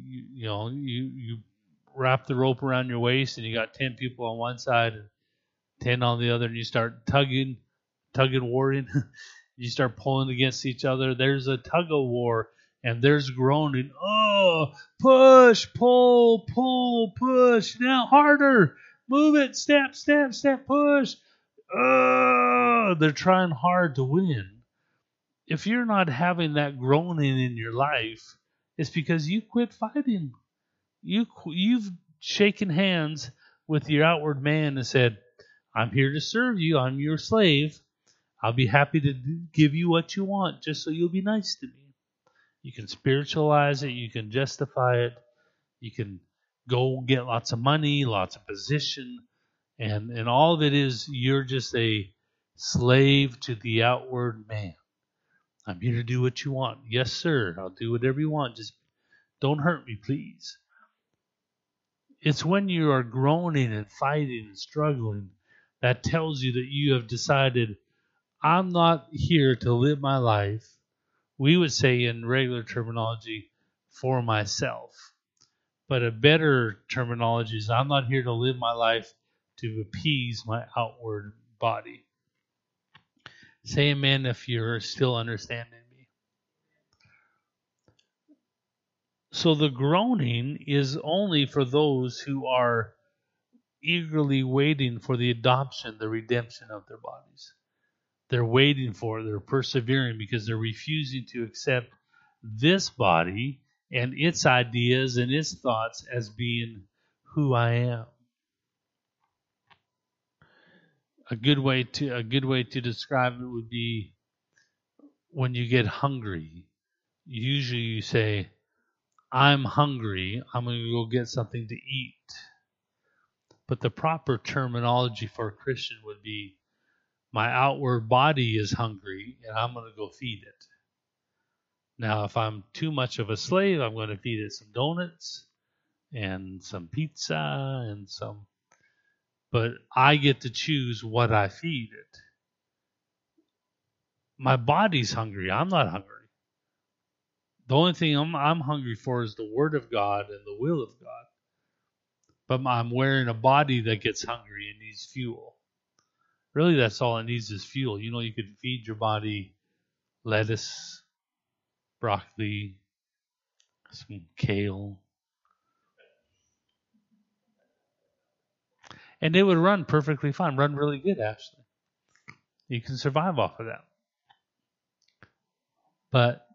wrap the rope around your waist and you got 10 people on one side and 10 on the other, and you start tugging, warring. You start pulling against each other. There's a tug of war, and there's groaning. Oh, push, pull, push. Now harder. Move it. Step, push. Oh, they're trying hard to win. If you're not having that groaning in your life, it's because you quit fighting. You've shaken hands with your outward man and said, I'm here to serve you. I'm your slave. I'll be happy to give you what you want just so you'll be nice to me. You can spiritualize it. You can justify it. You can go get lots of money, lots of position. And all of it is you're just a slave to the outward man. I'm here to do what you want. Yes, sir. I'll do whatever you want. Just don't hurt me, please. It's when you are groaning and fighting and struggling that tells you that you have decided, I'm not here to live my life. We would say in regular terminology, for myself. But a better terminology is, I'm not here to live my life to appease my outward body. Say amen if you're still understanding me. So the groaning is only for those who are eagerly waiting for the adoption, the redemption of their bodies. They're waiting for it. They're persevering because they're refusing to accept this body and its ideas and its thoughts as being who I am. A good way to describe it would be when you get hungry. Usually you say, I'm hungry. I'm going to go get something to eat. But the proper terminology for a Christian would be, my outward body is hungry and I'm going to go feed it. Now, if I'm too much of a slave, I'm going to feed it some donuts and some pizza and some. But I get to choose what I feed it. My body's hungry. I'm not hungry. The only thing I'm hungry for is the Word of God and the will of God. But I'm wearing a body that gets hungry and needs fuel. Really, that's all it needs is fuel. You know, you could feed your body lettuce, broccoli, some kale, and it would run perfectly fine. Run really good, actually. You can survive off of that. But,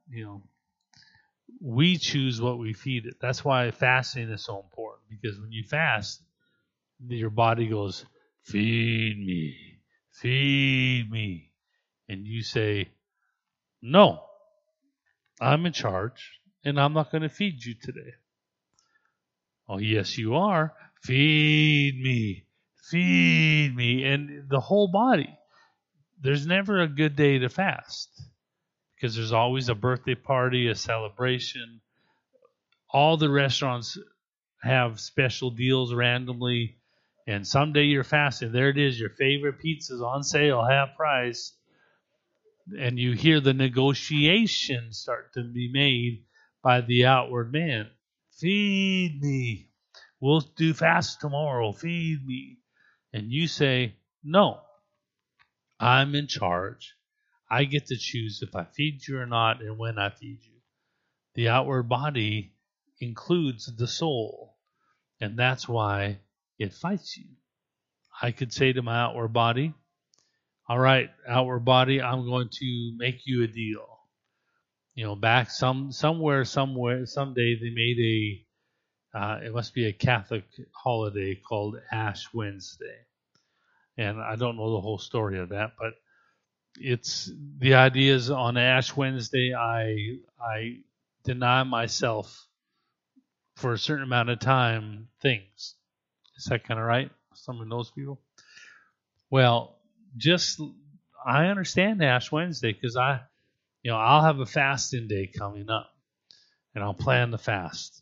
we choose what we feed it. That's why fasting is so important. Because when you fast, your body goes, feed me, feed me. And you say, no, I'm in charge, and I'm not going to feed you today. Oh, yes, you are. Feed me, feed me. And the whole body. There's never a good day to fast because there's always a birthday party, a celebration. All the restaurants have special deals randomly, and someday you're fasting. There it is, your favorite pizza's on sale, half price. And you hear the negotiations start to be made by the outward man. Feed me. We'll do fast tomorrow. Feed me. And you say, no, I'm in charge. I get to choose if I feed you or not and when I feed you. The outward body includes the soul, and that's why it fights you. I could say to my outward body, all right, outward body, I'm going to make you a deal. Back somewhere, someday they made it must be a Catholic holiday called Ash Wednesday. And I don't know the whole story of that, but it's the idea is on Ash Wednesday, I deny myself for a certain amount of time things. Is that kind of right? Some of those people? Well, I understand Ash Wednesday because I'll have a fasting day coming up and I'll plan the fast.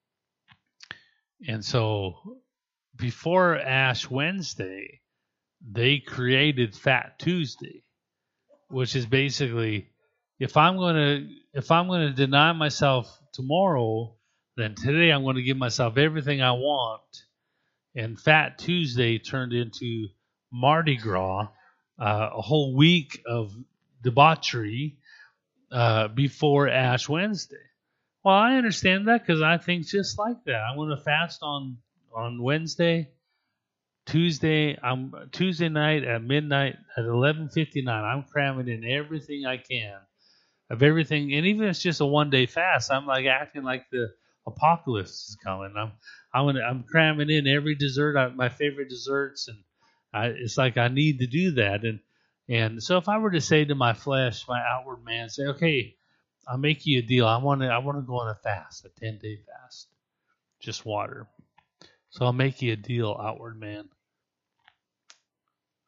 And so before Ash Wednesday, they created Fat Tuesday, which is basically if I'm going to deny myself tomorrow, then today I'm going to give myself everything I want. And Fat Tuesday turned into Mardi Gras, a whole week of debauchery before Ash Wednesday. Well, I understand that because I think just like that. I'm going to fast on Wednesday. Tuesday night at midnight at 11:59. I'm cramming in everything I can of everything, and even if it's just a one-day fast, I'm like acting like the apocalypse is coming. I'm cramming in every dessert, my favorite desserts, and it's like I need to do that. And so if I were to say to my flesh, my outward man, say, okay, I'll make you a deal. I want to go on a fast, a 10-day fast, just water. So I'll make you a deal, outward man.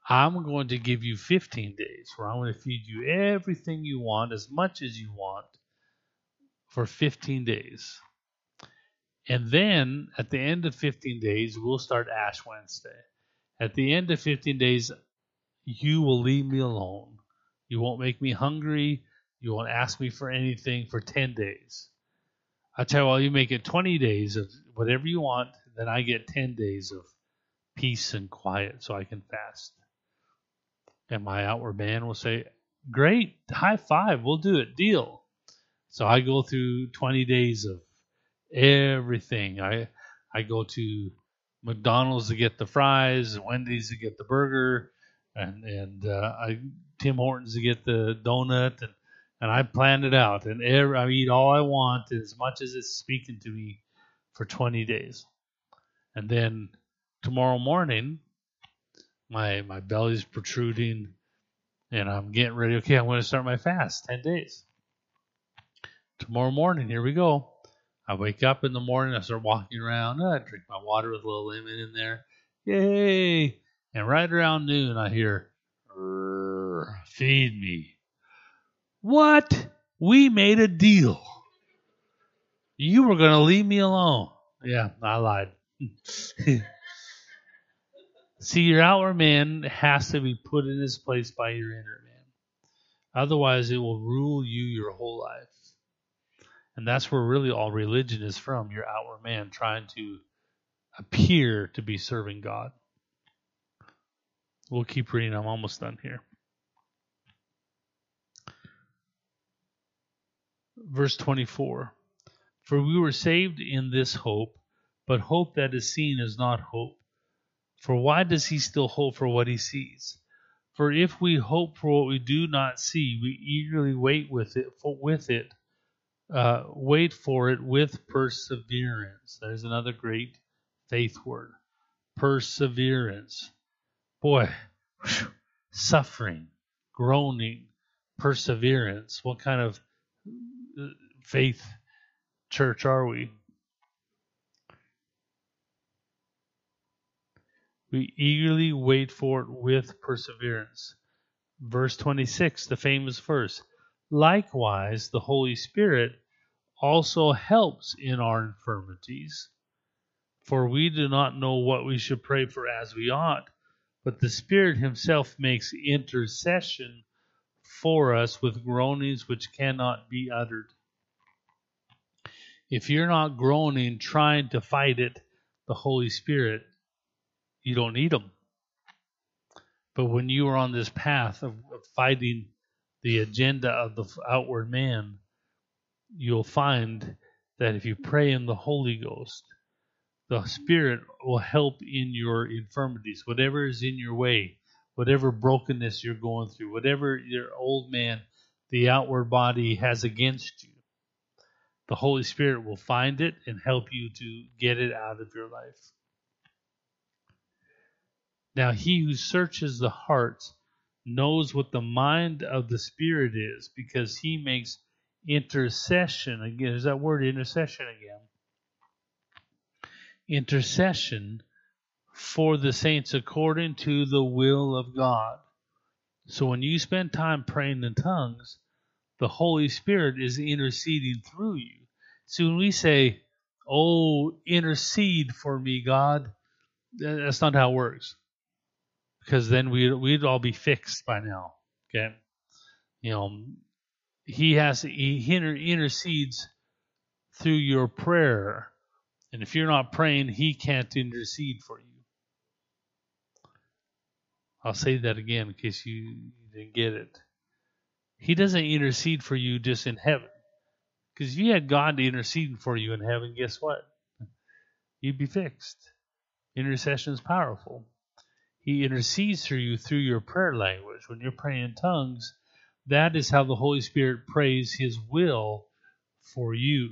I'm going to give you 15 days where I'm going to feed you everything you want, as much as you want, for 15 days. And then at the end of 15 days, we'll start Ash Wednesday. At the end of 15 days, you will leave me alone. You won't make me hungry. You won't ask me for anything for 10 days. I tell you, well, you make it 20 days of whatever you want, then I get 10 days of peace and quiet so I can fast. And my outward man will say, great, high five, we'll do it, deal. So I go through 20 days of everything. I go to McDonald's to get the fries, Wendy's to get the burger, and Tim Hortons to get the donut, and I planned it out. And I eat all I want as much as it's speaking to me for 20 days. And then tomorrow morning, my belly's protruding, and I'm getting ready. Okay, I'm going to start my fast, 10 days. Tomorrow morning, here we go. I wake up in the morning, I start walking around, I drink my water with a little lemon in there. Yay! And right around noon, I hear, feed me. What? We made a deal. You were going to leave me alone. Yeah, I lied. See, your outward man has to be put in his place by your inner man. Otherwise, it will rule you your whole life. And that's where really all religion is from, your outward man trying to appear to be serving God. We'll keep reading. I'm almost done here. Verse 24. For we were saved in this hope, but hope that is seen is not hope. For why does he still hope for what he sees? For if we hope for what we do not see, we eagerly wait for it with perseverance. There's another great faith word. Perseverance. Boy, suffering, groaning, perseverance. What kind of faith church are we? We eagerly wait for it with perseverance. Verse 26, the famous verse. Likewise, the Holy Spirit also helps in our infirmities. For we do not know what we should pray for as we ought, but the Spirit himself makes intercession for us with groanings which cannot be uttered. If you're not groaning, trying to fight it, the Holy Spirit, you don't need him. But when you are on this path of fighting the agenda of the outward man, you'll find that if you pray in the Holy Ghost, the Spirit will help in your infirmities, whatever is in your way, whatever brokenness you're going through, whatever your old man, the outward body, has against you. The Holy Spirit will find it and help you to get it out of your life. Now, he who searches the hearts knows what the mind of the Spirit is, because he makes intercession. Again, there's that word intercession again. Intercession for the saints according to the will of God. So when you spend time praying in tongues, the Holy Spirit is interceding through you. So when we say, oh, intercede for me, God, that's not how it works. Because then we'd all be fixed by now. Okay? He intercedes through your prayer. And if you're not praying, he can't intercede for you. I'll say that again in case you didn't get it. He doesn't intercede for you just in heaven. Because if you had God interceding for you in heaven, guess what? You'd be fixed. Intercession is powerful. He intercedes for you through your prayer language. When you're praying in tongues, that is how the Holy Spirit prays his will for you.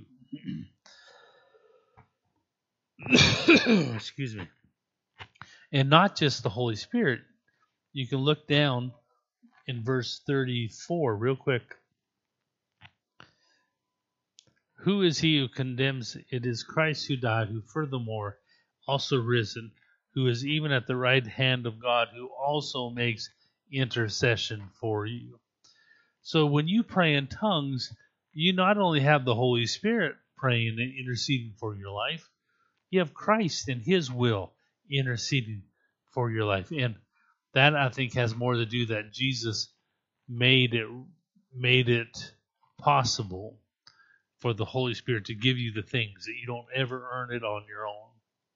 Excuse me. And not just the Holy Spirit. You can look down in verse 34 real quick. Who is he who condemns? It is Christ who died, who furthermore also risen, who is even at the right hand of God, who also makes intercession for you. So when you pray in tongues, you not only have the Holy Spirit praying and interceding for your life, you have Christ and His will interceding for your life. And that, I think, has more to do that Jesus made it possible for the Holy Spirit to give you the things that you don't ever earn it on your own.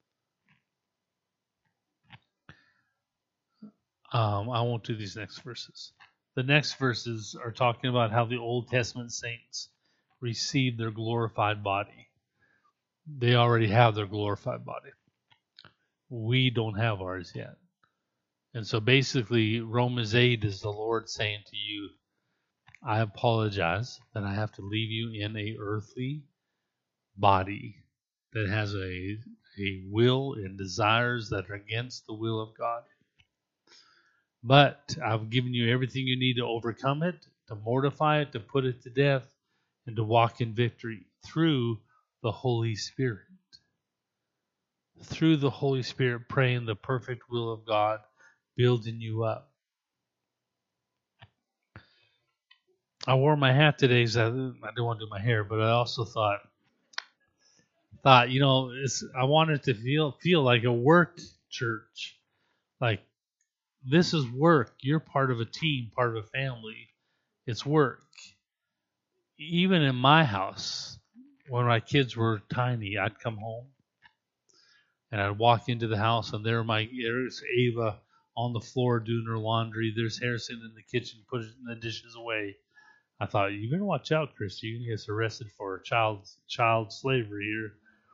I won't do these next verses. The next verses are talking about how the Old Testament saints received their glorified body. They already have their glorified body. We don't have ours yet. And so basically, Romans 8 is the Lord saying to you, I apologize that I have to leave you in a earthly body that has a will and desires that are against the will of God. But I've given you everything you need to overcome it, to mortify it, to put it to death, and to walk in victory through the Holy Spirit. Through the Holy Spirit, praying the perfect will of God, building you up. I wore my hat today because I didn't want to do my hair, but I also thought, I wanted to feel like a work church. Like, this is work. You're part of a team, part of a family. It's work. Even in my house, when my kids were tiny, I'd come home and I'd walk into the house, and there's Ava on the floor doing her laundry. There's Harrison in the kitchen putting the dishes away. I thought, you better watch out, Chris. You can get arrested for child slavery here.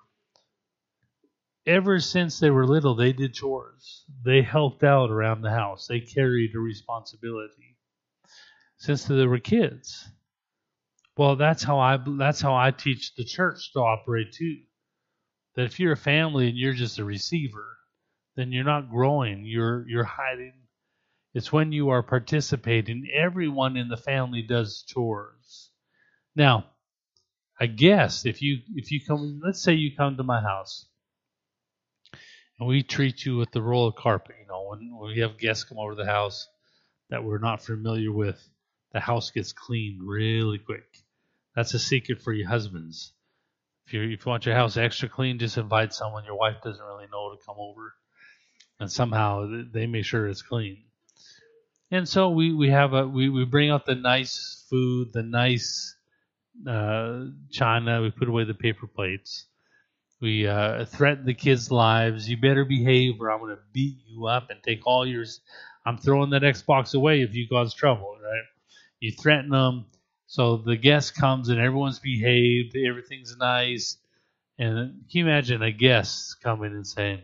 Ever since they were little, they did chores. They helped out around the house. They carried a responsibility since they were kids. Well, that's how I teach the church to operate too. That if you're a family and you're just a receiver, then you're not growing. You're hiding. It's when you are participating. Everyone in the family does chores. Now, I guess if you come, let's say you come to my house, and we treat you with the roll of carpet. When we have guests come over to the house that we're not familiar with, the house gets cleaned really quick. That's a secret for you husbands. If you want your house extra clean, just invite someone your wife doesn't really know to come over, and somehow they make sure it's clean. And so we bring out the nice food, the nice china. We put away the paper plates. We threaten the kids' lives. You better behave, or I'm going to beat you up and take all yours. I'm throwing that Xbox away if you cause trouble, right? You threaten them. So the guest comes and everyone's behaved. Everything's nice. And can you imagine a guest coming and saying,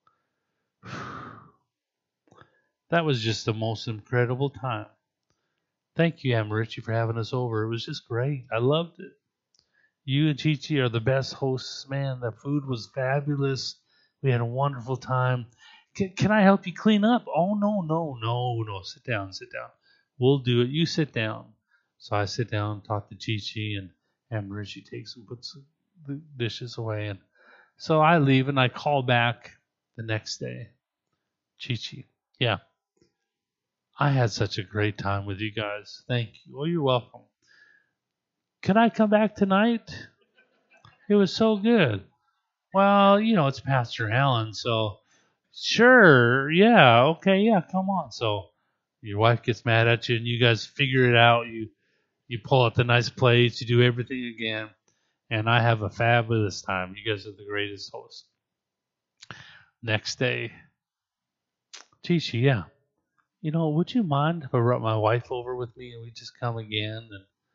that was just the most incredible time. Thank you, Richie, for having us over. It was just great. I loved it. You and Chi-Chi are the best hosts, man. The food was fabulous. We had a wonderful time. Can I help you clean up? Oh, no. Sit down. We'll do it. You sit down. So I sit down, talk to Chi-Chi, and Richie takes and puts the dishes away. And so I leave, and I call back the next day. Chi-Chi, yeah. I had such a great time with you guys. Thank you. Oh, you're welcome. Can I come back tonight? It was so good. Well, it's Pastor Allen, so sure, yeah, okay, yeah, come on. So your wife gets mad at you, and you guys figure it out. You pull out the nice plates, you do everything again, and I have a fabulous time. You guys are the greatest hosts. Next day, Chi-Chi, yeah. Would you mind if I brought my wife over with me and we just come again?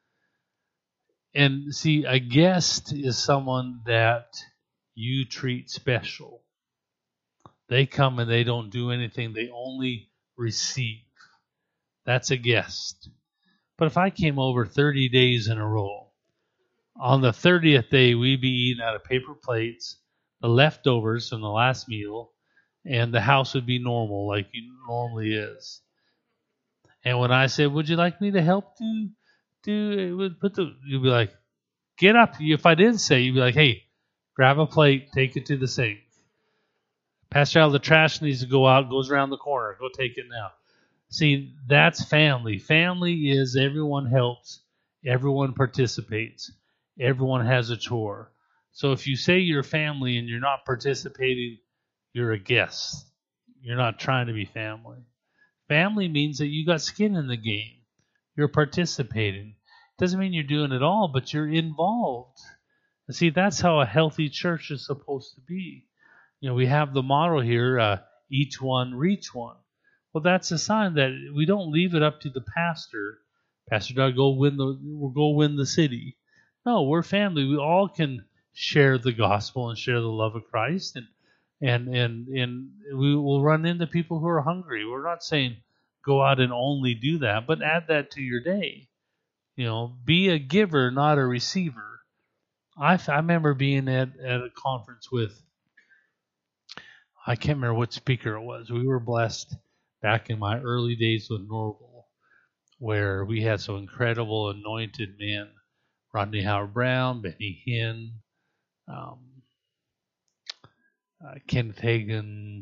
And see, a guest is someone that you treat special. They come and they don't do anything. They only receive. That's a guest. But if I came over 30 days in a row, on the 30th day, we'd be eating out of paper plates, the leftovers from the last meal, and the house would be normal like it normally is. And when I said, would you like me to help you'd be like, get up. If I didn't say, you'd be like, hey, grab a plate, take it to the sink. Pastor Al, the trash needs to go out, goes around the corner. Go take it now. See, that's family. Family is everyone helps, everyone participates, everyone has a chore. So if you say you're family and you're not participating, you're a guest. You're not trying to be family. Family means that you got skin in the game. You're participating. Doesn't mean you're doing it all, but you're involved. And see, that's how a healthy church is supposed to be. We have the motto here, each one reach one. Well, that's a sign that we don't leave it up to the pastor. Pastor Doug, go win the city. No, we're family. We all can share the gospel and share the love of Christ, and we will run into people who are hungry. We're not saying go out and only do that, but add that to your day. Be a giver, not a receiver. I remember being at a conference with, I can't remember what speaker it was. We were blessed back in my early days with Norval, where we had some incredible anointed men. Rodney Howard-Brown, Benny Hinn, Kenneth Hagin,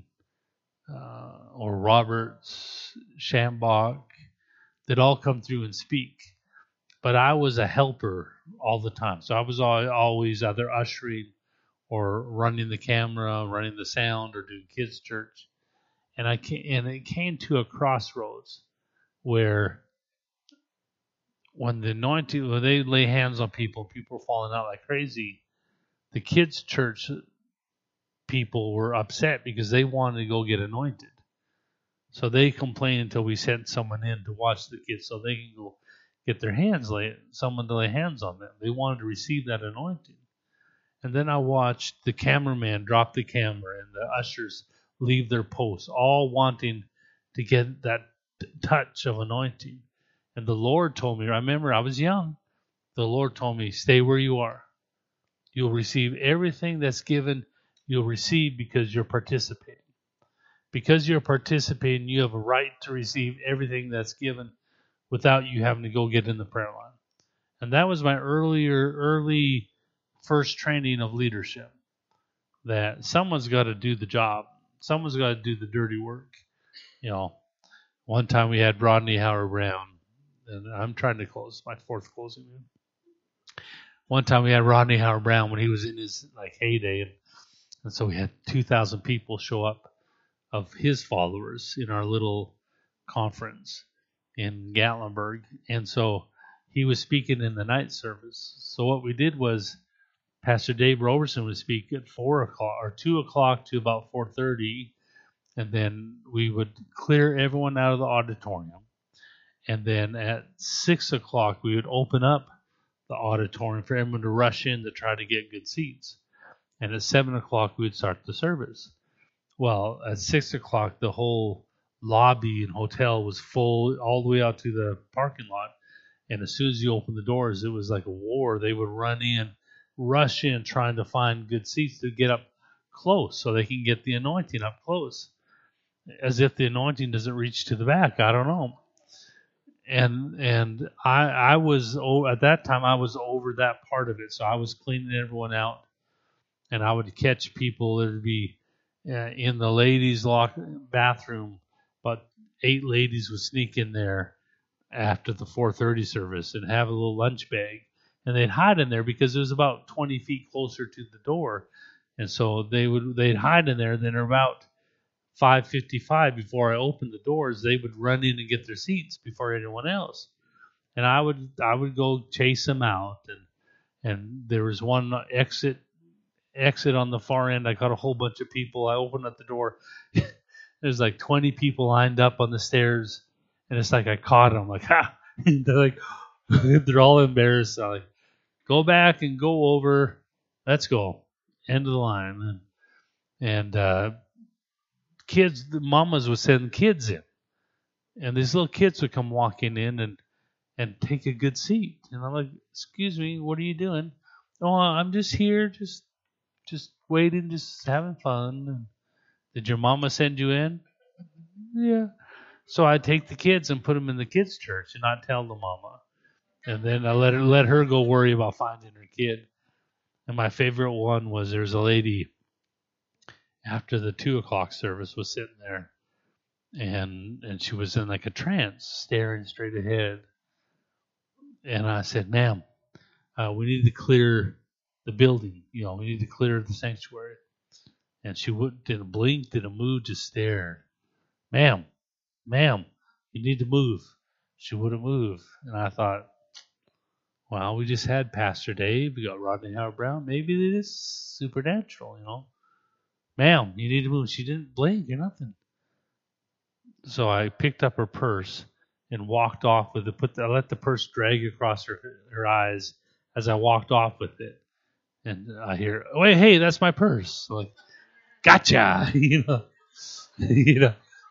or Roberts, Shambach, that all come through and speak. But I was a helper all the time. So I was always either ushering or running the camera, running the sound, or doing kids' church. And it came to a crossroads where when they lay hands on people were falling out like crazy. The kids' church people were upset because they wanted to go get anointed. So they complained until we sent someone in to watch the kids so they can go get someone to lay hands on them. They wanted to receive that anointing. And then I watched the cameraman drop the camera and the ushers leave their posts, all wanting to get that touch of anointing. And the Lord told me, I remember I was young, the Lord told me, stay where you are. You'll receive everything that's given. You'll receive because you're participating. Because you're participating, you have a right to receive everything that's given without you having to go get in the prayer line. And that was my early first training of leadership. That someone's got to do the job. Someone's got to do the dirty work. One time we had Rodney Howard-Brown, and I'm trying to close my fourth closing. One time we had Rodney Howard-Brown when he was in his heyday, and so we had 2,000 people show up of his followers in our little conference in Gatlinburg, and so he was speaking in the night service. So what we did was Pastor Dave Roberson would speak at 4 o'clock or 2 o'clock to about 4:30, and then we would clear everyone out of the auditorium. And then at 6 o'clock, we would open up the auditorium for everyone to rush in to try to get good seats. And at 7 o'clock, we would start the service. Well, at 6 o'clock, the whole lobby and hotel was full all the way out to the parking lot. And as soon as you opened the doors, it was like a war. They would rush in, trying to find good seats to get up close so they can get the anointing up close. As if the anointing doesn't reach to the back. I don't know. And I was at that time I was over that part of it, so I was cleaning everyone out, and I would catch people that would be in the ladies' bathroom, but 8 ladies would sneak in there after the 4:30 service and have a little lunch bag, and they'd hide in there because it was about 20 feet closer to the door, and so they'd hide in there. Then about 5:55 before I opened the doors, they would run in and get their seats before anyone else, and I would go chase them out. And there was one exit on the far end. I got a whole bunch of people. I opened up the door. There's like 20 people lined up on the stairs, and it's like I caught them. Like, ha! They're like, they're all embarrassed. I'm like, go back and go over. Let's go. End of the line. And kids, the mamas would send kids in, and these little kids would come walking in and take a good seat. And I'm like, excuse me, what are you doing? Oh, I'm just here, just waiting, just having fun. And did your mama send you in? Yeah. So I take the kids and put them in the kids' church and not tell the mama. And then I let her go worry about finding her kid. And my favorite one was there's a lady after the 2 o'clock service was sitting there, and she was in like a trance, staring straight ahead. And I said, "Ma'am, we need to clear the building. We need to clear the sanctuary." And she didn't blink, didn't move, just stared. "Ma'am, ma'am, you need to move." She wouldn't move. And I thought, well, we just had Pastor Dave. We got Rodney Howard-Brown. Maybe it is supernatural. "Ma'am, you need to move." She didn't blink or nothing. So I picked up her purse and walked off with it. I let the purse drag across her eyes as I walked off with it. And I hear, "Wait, hey, that's my purse." So like, gotcha, you know.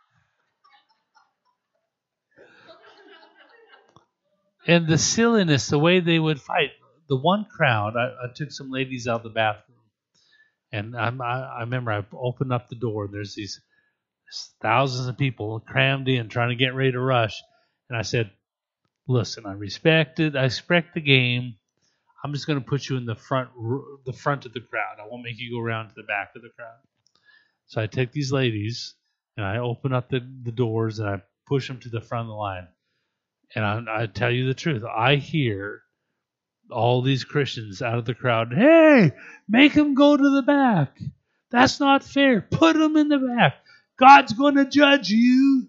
And the silliness, the way they would fight. The one crowd, I took some ladies out of the bathroom, and I remember I opened up the door, and there's these thousands of people crammed in, trying to get ready to rush. And I said, "Listen, I respect the game. I'm just going to put you in the front of the crowd. I won't make you go around to the back of the crowd." So I take these ladies and I open up the doors and I push them to the front of the line. And I tell you the truth, I hear all these Christians out of the crowd, "Hey, make them go to the back. That's not fair. Put them in the back. God's going to judge you."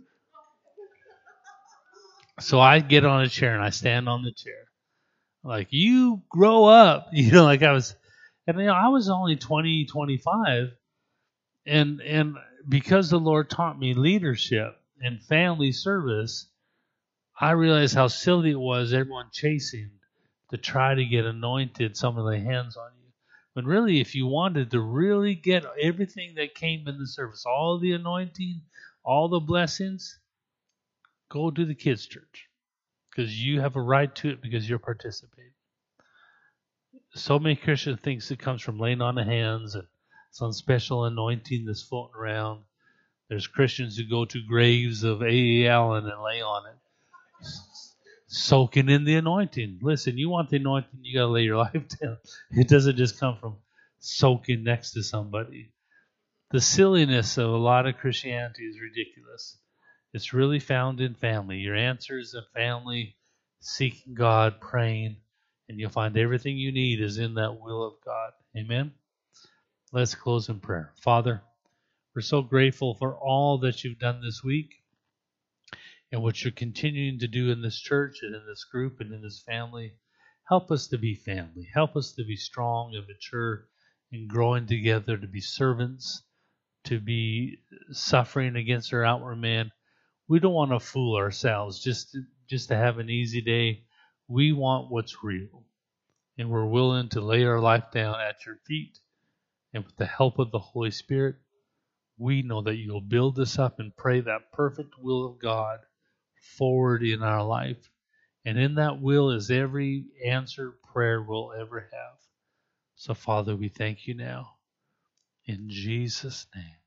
So I get on a chair and I stand on the chair. Like, "You grow up." Like I was, and I was only 20, 25. And because the Lord taught me leadership and family service, I realized how silly it was, everyone chasing to try to get anointed, someone lay hands on you. When really, if you wanted to really get everything that came in the service, all the anointing, all the blessings, go to the kids' church. Because you have a right to it because you're participating. So many Christians think it comes from laying on the hands and some special anointing that's floating around. There's Christians who go to graves of A.E. Allen and lay on it, soaking in the anointing. Listen, you want the anointing, you got to lay your life down. It doesn't just come from soaking next to somebody. The silliness of a lot of Christianity is ridiculous. It's really found in family. Your answer is in family, seeking God, praying, and you'll find everything you need is in that will of God. Amen? Let's close in prayer. Father, we're so grateful for all that you've done this week and what you're continuing to do in this church and in this group and in this family. Help us to be family. Help us to be strong and mature and growing together, to be servants, to be suffering against our outward man. We don't want to fool ourselves just to have an easy day. We want what's real. And we're willing to lay our life down at your feet. And with the help of the Holy Spirit, we know that you'll build us up and pray that perfect will of God forward in our life. And in that will is every answered prayer we'll ever have. So, Father, we thank you now. In Jesus' name.